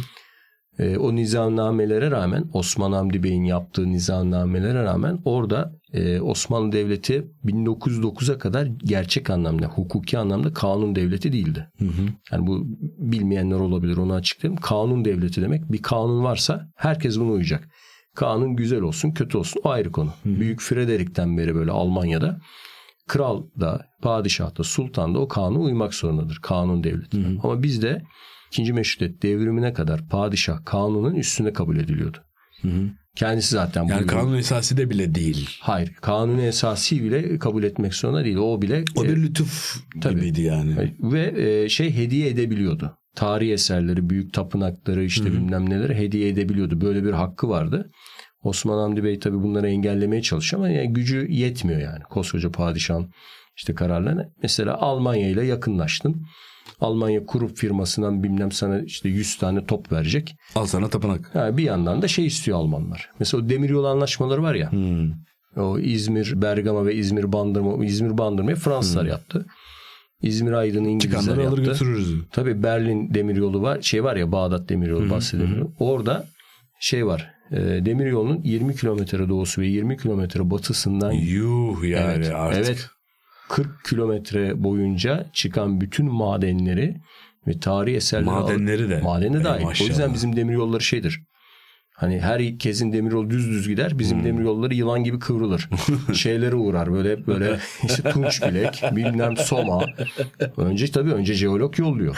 E, o nizamnamelere rağmen, Osman Hamdi Bey'in yaptığı nizamnamelere rağmen orada e, Osmanlı Devleti bin dokuz yüz dokuza kadar gerçek anlamda, hukuki anlamda kanun devleti değildi. Hı hı. Yani bu bilmeyenler olabilir, onu açıklayayım. Kanun devleti demek, bir kanun varsa herkes buna uyacak. Kanun güzel olsun, kötü olsun, o ayrı konu. Hı hı. Büyük Frederick'ten beri böyle Almanya'da kral da, padişah da, sultan da o kanuna uymak zorundadır. Kanun devleti. Hı hı. Ama bizde İkinci Meşrutiyet devrimine kadar padişah kanunun üstünde kabul ediliyordu. Hı hı. Kendisi zaten... Yani kanun esası de bile değil. Hayır. Kanun esası bile kabul etmek zorunda değil. O bile... O bir lütuf tabii, gibiydi yani. Ve şey hediye edebiliyordu. Tarihi eserleri, büyük tapınakları, işte hı hı. bilmem neleri hediye edebiliyordu. Böyle bir hakkı vardı. Osman Hamdi Bey tabii bunları engellemeye çalışıyor ama yani gücü yetmiyor yani. Koskoca padişahın işte kararlarına. Mesela Almanya ile yakınlaştın. Almanya kurup firmasından bilmem sana işte yüz tane top verecek. Al sana tapınak. Yani bir yandan da şey istiyor Almanlar. Mesela o demiryolu anlaşmaları var ya. Hmm. O İzmir, Bergama ve İzmir Bandırma, İzmir Bandırma'yı Fransızlar hmm. yaptı. İzmir Aydın'ı İngilizler Çıkanları yaptı. Alır götürürüz. Tabii Berlin demiryolu var. Şey var ya, Bağdat demiryolu, Basra demiryolu. Orada şey var. E, demiryolunun yirmi kilometre doğusu ve yirmi kilometre batısından. Yuh yani evet, artık. Evet. kırk kilometre boyunca çıkan bütün madenleri ve tarihi eserleri... Madenleri de. Madeni dahil. O yüzden bizim demiryolları şeydir. Hani herkesin demiryolu düz düz gider. Bizim hmm. demiryolları yılan gibi kıvrılır. Şeylere uğrar. Böyle böyle işte tunç bilek, bilmem soma. Önce tabii önce jeolog yolluyor.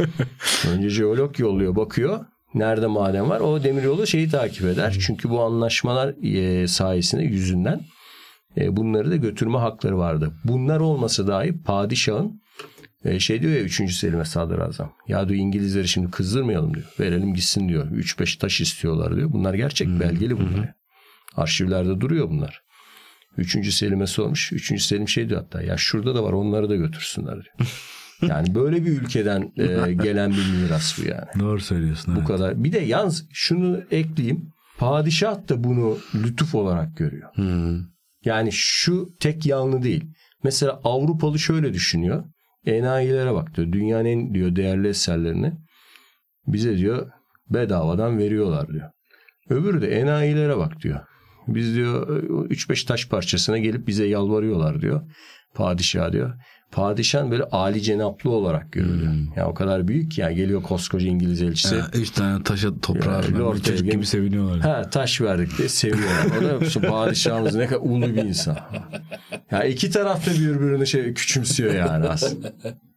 Önce jeolog yolluyor, bakıyor. Nerede maden var? O demiryolu şeyi takip eder. Çünkü bu anlaşmalar sayesinde, yüzünden bunları da götürme hakları vardı. Bunlar olmasa dahi padişahın şey diyor ya üçüncü Selim'e Sadrazam. Ya diyor İngilizleri şimdi kızdırmayalım diyor. Verelim gitsin diyor. üç beş taş istiyorlar diyor. Bunlar gerçek hmm. belgeli bunlar. Hmm. Arşivlerde duruyor bunlar. üçüncü Selim'e sormuş. üçüncü Selim şey diyor hatta. Ya şurada da var, onları da götürsünler diyor. Yani böyle bir ülkeden e, gelen bir miras bu yani. Doğru söylüyorsun. Bu evet. kadar. Bir de yalnız şunu ekleyeyim. Padişah da bunu lütuf olarak görüyor. Hmm. Yani şu tek yanlı değil. Mesela Avrupalı şöyle düşünüyor. Enayilere bak diyor. Dünyanın en diyor değerli eserlerini bize diyor bedavadan veriyorlar diyor. Öbürü de enayilere bak diyor. Biz diyor üç beş taş parçasına gelip bize yalvarıyorlar diyor. Padişah diyor. Padişahın böyle âli cenaplı olarak görülüyor. Hmm. Yani o kadar büyük ki yani geliyor koskoca İngiliz elçisi. Ya, üç tane taşa toprağa yani, çocuk gibi seviniyorlar. Ha, taş verdik diye seviniyorlar. O da şu padişahımız ne kadar ulu bir insan. Yani iki tarafta birbirini şey küçümsüyor yani aslında.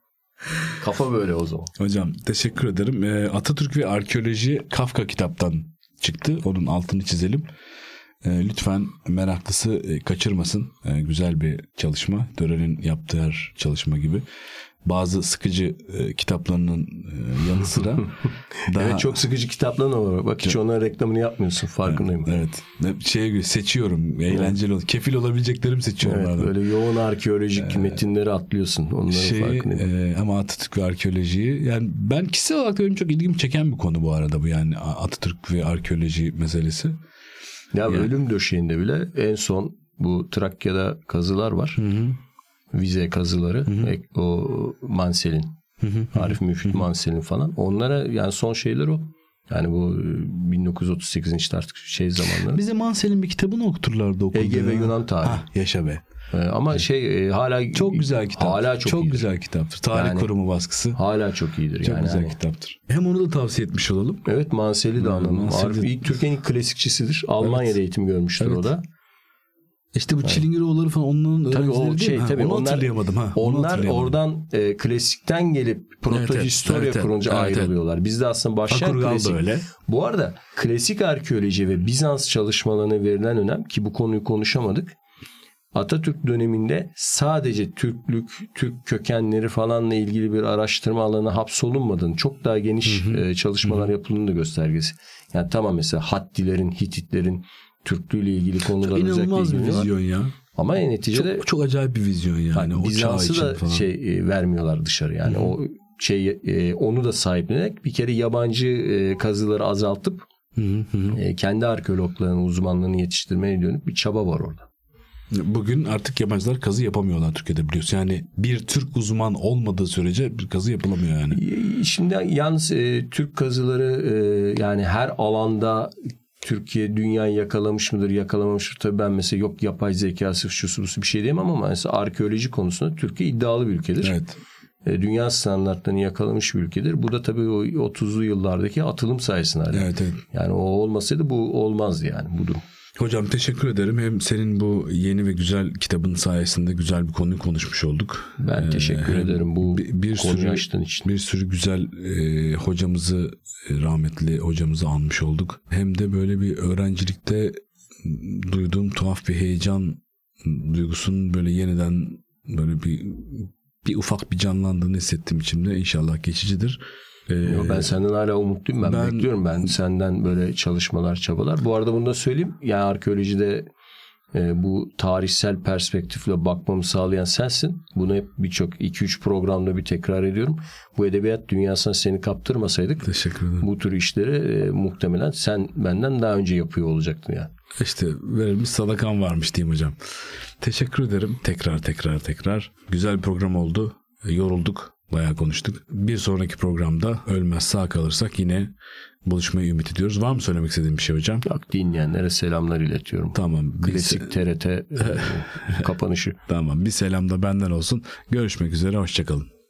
Kafa böyle o zaman. Hocam teşekkür ederim. Atatürk ve Arkeoloji Kafka kitaptan çıktı. Onun altını çizelim. Lütfen meraklısı kaçırmasın. Güzel bir çalışma. Dören'in yaptığı her çalışma gibi. Bazı sıkıcı kitaplarının yanı sıra daha... Evet, çok sıkıcı kitapların var. Bak hiç onların reklamını yapmıyorsun. Farkındayım. Evet. evet. Şey seçiyorum. Eğlenceli evet. Kefil olabileceklerimi seçiyorum. Evet, böyle yoğun arkeolojik ee, metinleri atlıyorsun. Onların şey, farkındayım. E, ama Atatürk ve arkeolojiyi yani ben kişisel olarak da benim çok ilgimi çeken bir konu bu arada bu yani Atatürk ve arkeoloji meselesi. Ya yani. Ölüm döşeğinde bile en son bu Trakya'da kazılar var. Hı hı. Vize kazıları. Hı hı. O Mansel'in. Hı hı. Arif Müfit Mansel'in falan. Onlara yani son şeyler o. Yani bu bin dokuz yüz otuz sekizin işte artık şey zamanları. Bize Mansel'in bir kitabını okuturlardı okulda. Ege ve Yunan tarihi. Ha, yaşa be. Ee, ama şey hala çok güzel kitap. Hala çok, çok iyidir. güzel kitaptır. Tarih yani, korumu baskısı. Hala çok iyidir. Çok yani güzel hani. kitaptır. Hem onu da tavsiye etmiş olalım. Evet, Mansel'i de anladım. Arif ilk Türkiye'nin ilk klasikçisidir. Almanya'da evet. eğitim görmüştür evet. o da. İşte bu evet. Çilingiroğulları falan onların öğrencileri değil şey, mi? Tabii onu onlar, hatırlayamadım. Ha, onlar hatırlayamadım. oradan e, klasikten gelip protohistorya evet, evet. kurunca evet, ayrılıyorlar. Evet. Bizde aslında başlayan klasik. Öyle. Bu arada klasik arkeoloji ve Bizans çalışmalarına verilen önem ki bu konuyu konuşamadık. Atatürk döneminde sadece Türklük, Türk kökenleri falanla ilgili bir araştırma alanına hapsolunmadığını, çok daha geniş hı hı. çalışmalar hı hı. yapıldığını da göstergesi. Yani tamam mesela Hattilerin, Hititlerin Türklüğüyle ilgili konular özellikle inanılmaz bir vizyon ya. Ama neticede çok, çok acayip bir vizyon yani. yani o Bizans'ı da falan. şey vermiyorlar dışarı yani. Hı hı. O şey e, onu da sahiplenerek bir kere yabancı e, kazıları azaltıp Hı hı. e, kendi arkeologlarının uzmanlığını yetiştirmeye dönük bir çaba var orada. Bugün artık yabancılar kazı yapamıyorlar Türkiye'de, biliyorsun. Yani bir Türk uzman olmadığı sürece bir kazı yapılamıyor yani. Şimdi yalnız e, Türk kazıları e, yani her alanda Türkiye dünyayı yakalamış mıdır, yakalamamış mıdır? Tabii ben mesela yok yapay zekası şusu busu bir şey diyemem ama mesela arkeoloji konusunda Türkiye iddialı bir ülkedir. Evet. E, dünya standartlarını yakalamış bir ülkedir. Bu da tabii o otuzlu yıllardaki atılım sayesinde. Evet, evet. Yani o olmasaydı bu olmazdı yani bu durum. Hocam teşekkür ederim. Hem senin bu yeni ve güzel kitabın sayesinde güzel bir konuyu konuşmuş olduk. Ben teşekkür ee, ederim bu bir, bir konuyu sürü, açtığın için. Bir sürü güzel e, hocamızı, rahmetli hocamızı anmış olduk. Hem de böyle bir öğrencilikte duyduğum tuhaf bir heyecan duygusunun böyle yeniden böyle bir bir ufak bir canlandığını hissettim içimde. İnşallah geçicidir. Yo, ben senden hala umutluyum. Ben, ben bekliyorum. Ben senden böyle çalışmalar, çabalar. Bu arada bunu da söyleyeyim. Yani arkeolojide e, bu tarihsel perspektifle bakmamı sağlayan sensin. Bunu hep birçok iki üç programda bir tekrar ediyorum. Bu edebiyat dünyasına seni kaptırmasaydık teşekkür ederim. Bu tür işleri e, muhtemelen sen benden daha önce yapıyor olacaktın yani. İşte verilmiş sadakan varmış diyeyim hocam. Teşekkür ederim. Tekrar tekrar tekrar. Güzel bir program oldu. E, yorulduk. Bayağı konuştuk. Bir sonraki programda ölmez sağ kalırsak yine buluşmayı ümit ediyoruz. Var mı söylemek istediğin bir şey hocam? Yok, dinleyenlere selamlar iletiyorum. Tamam. Klasik se- T R T kapanışı. Tamam. Bir selam da benden olsun. Görüşmek üzere. Hoşçakalın.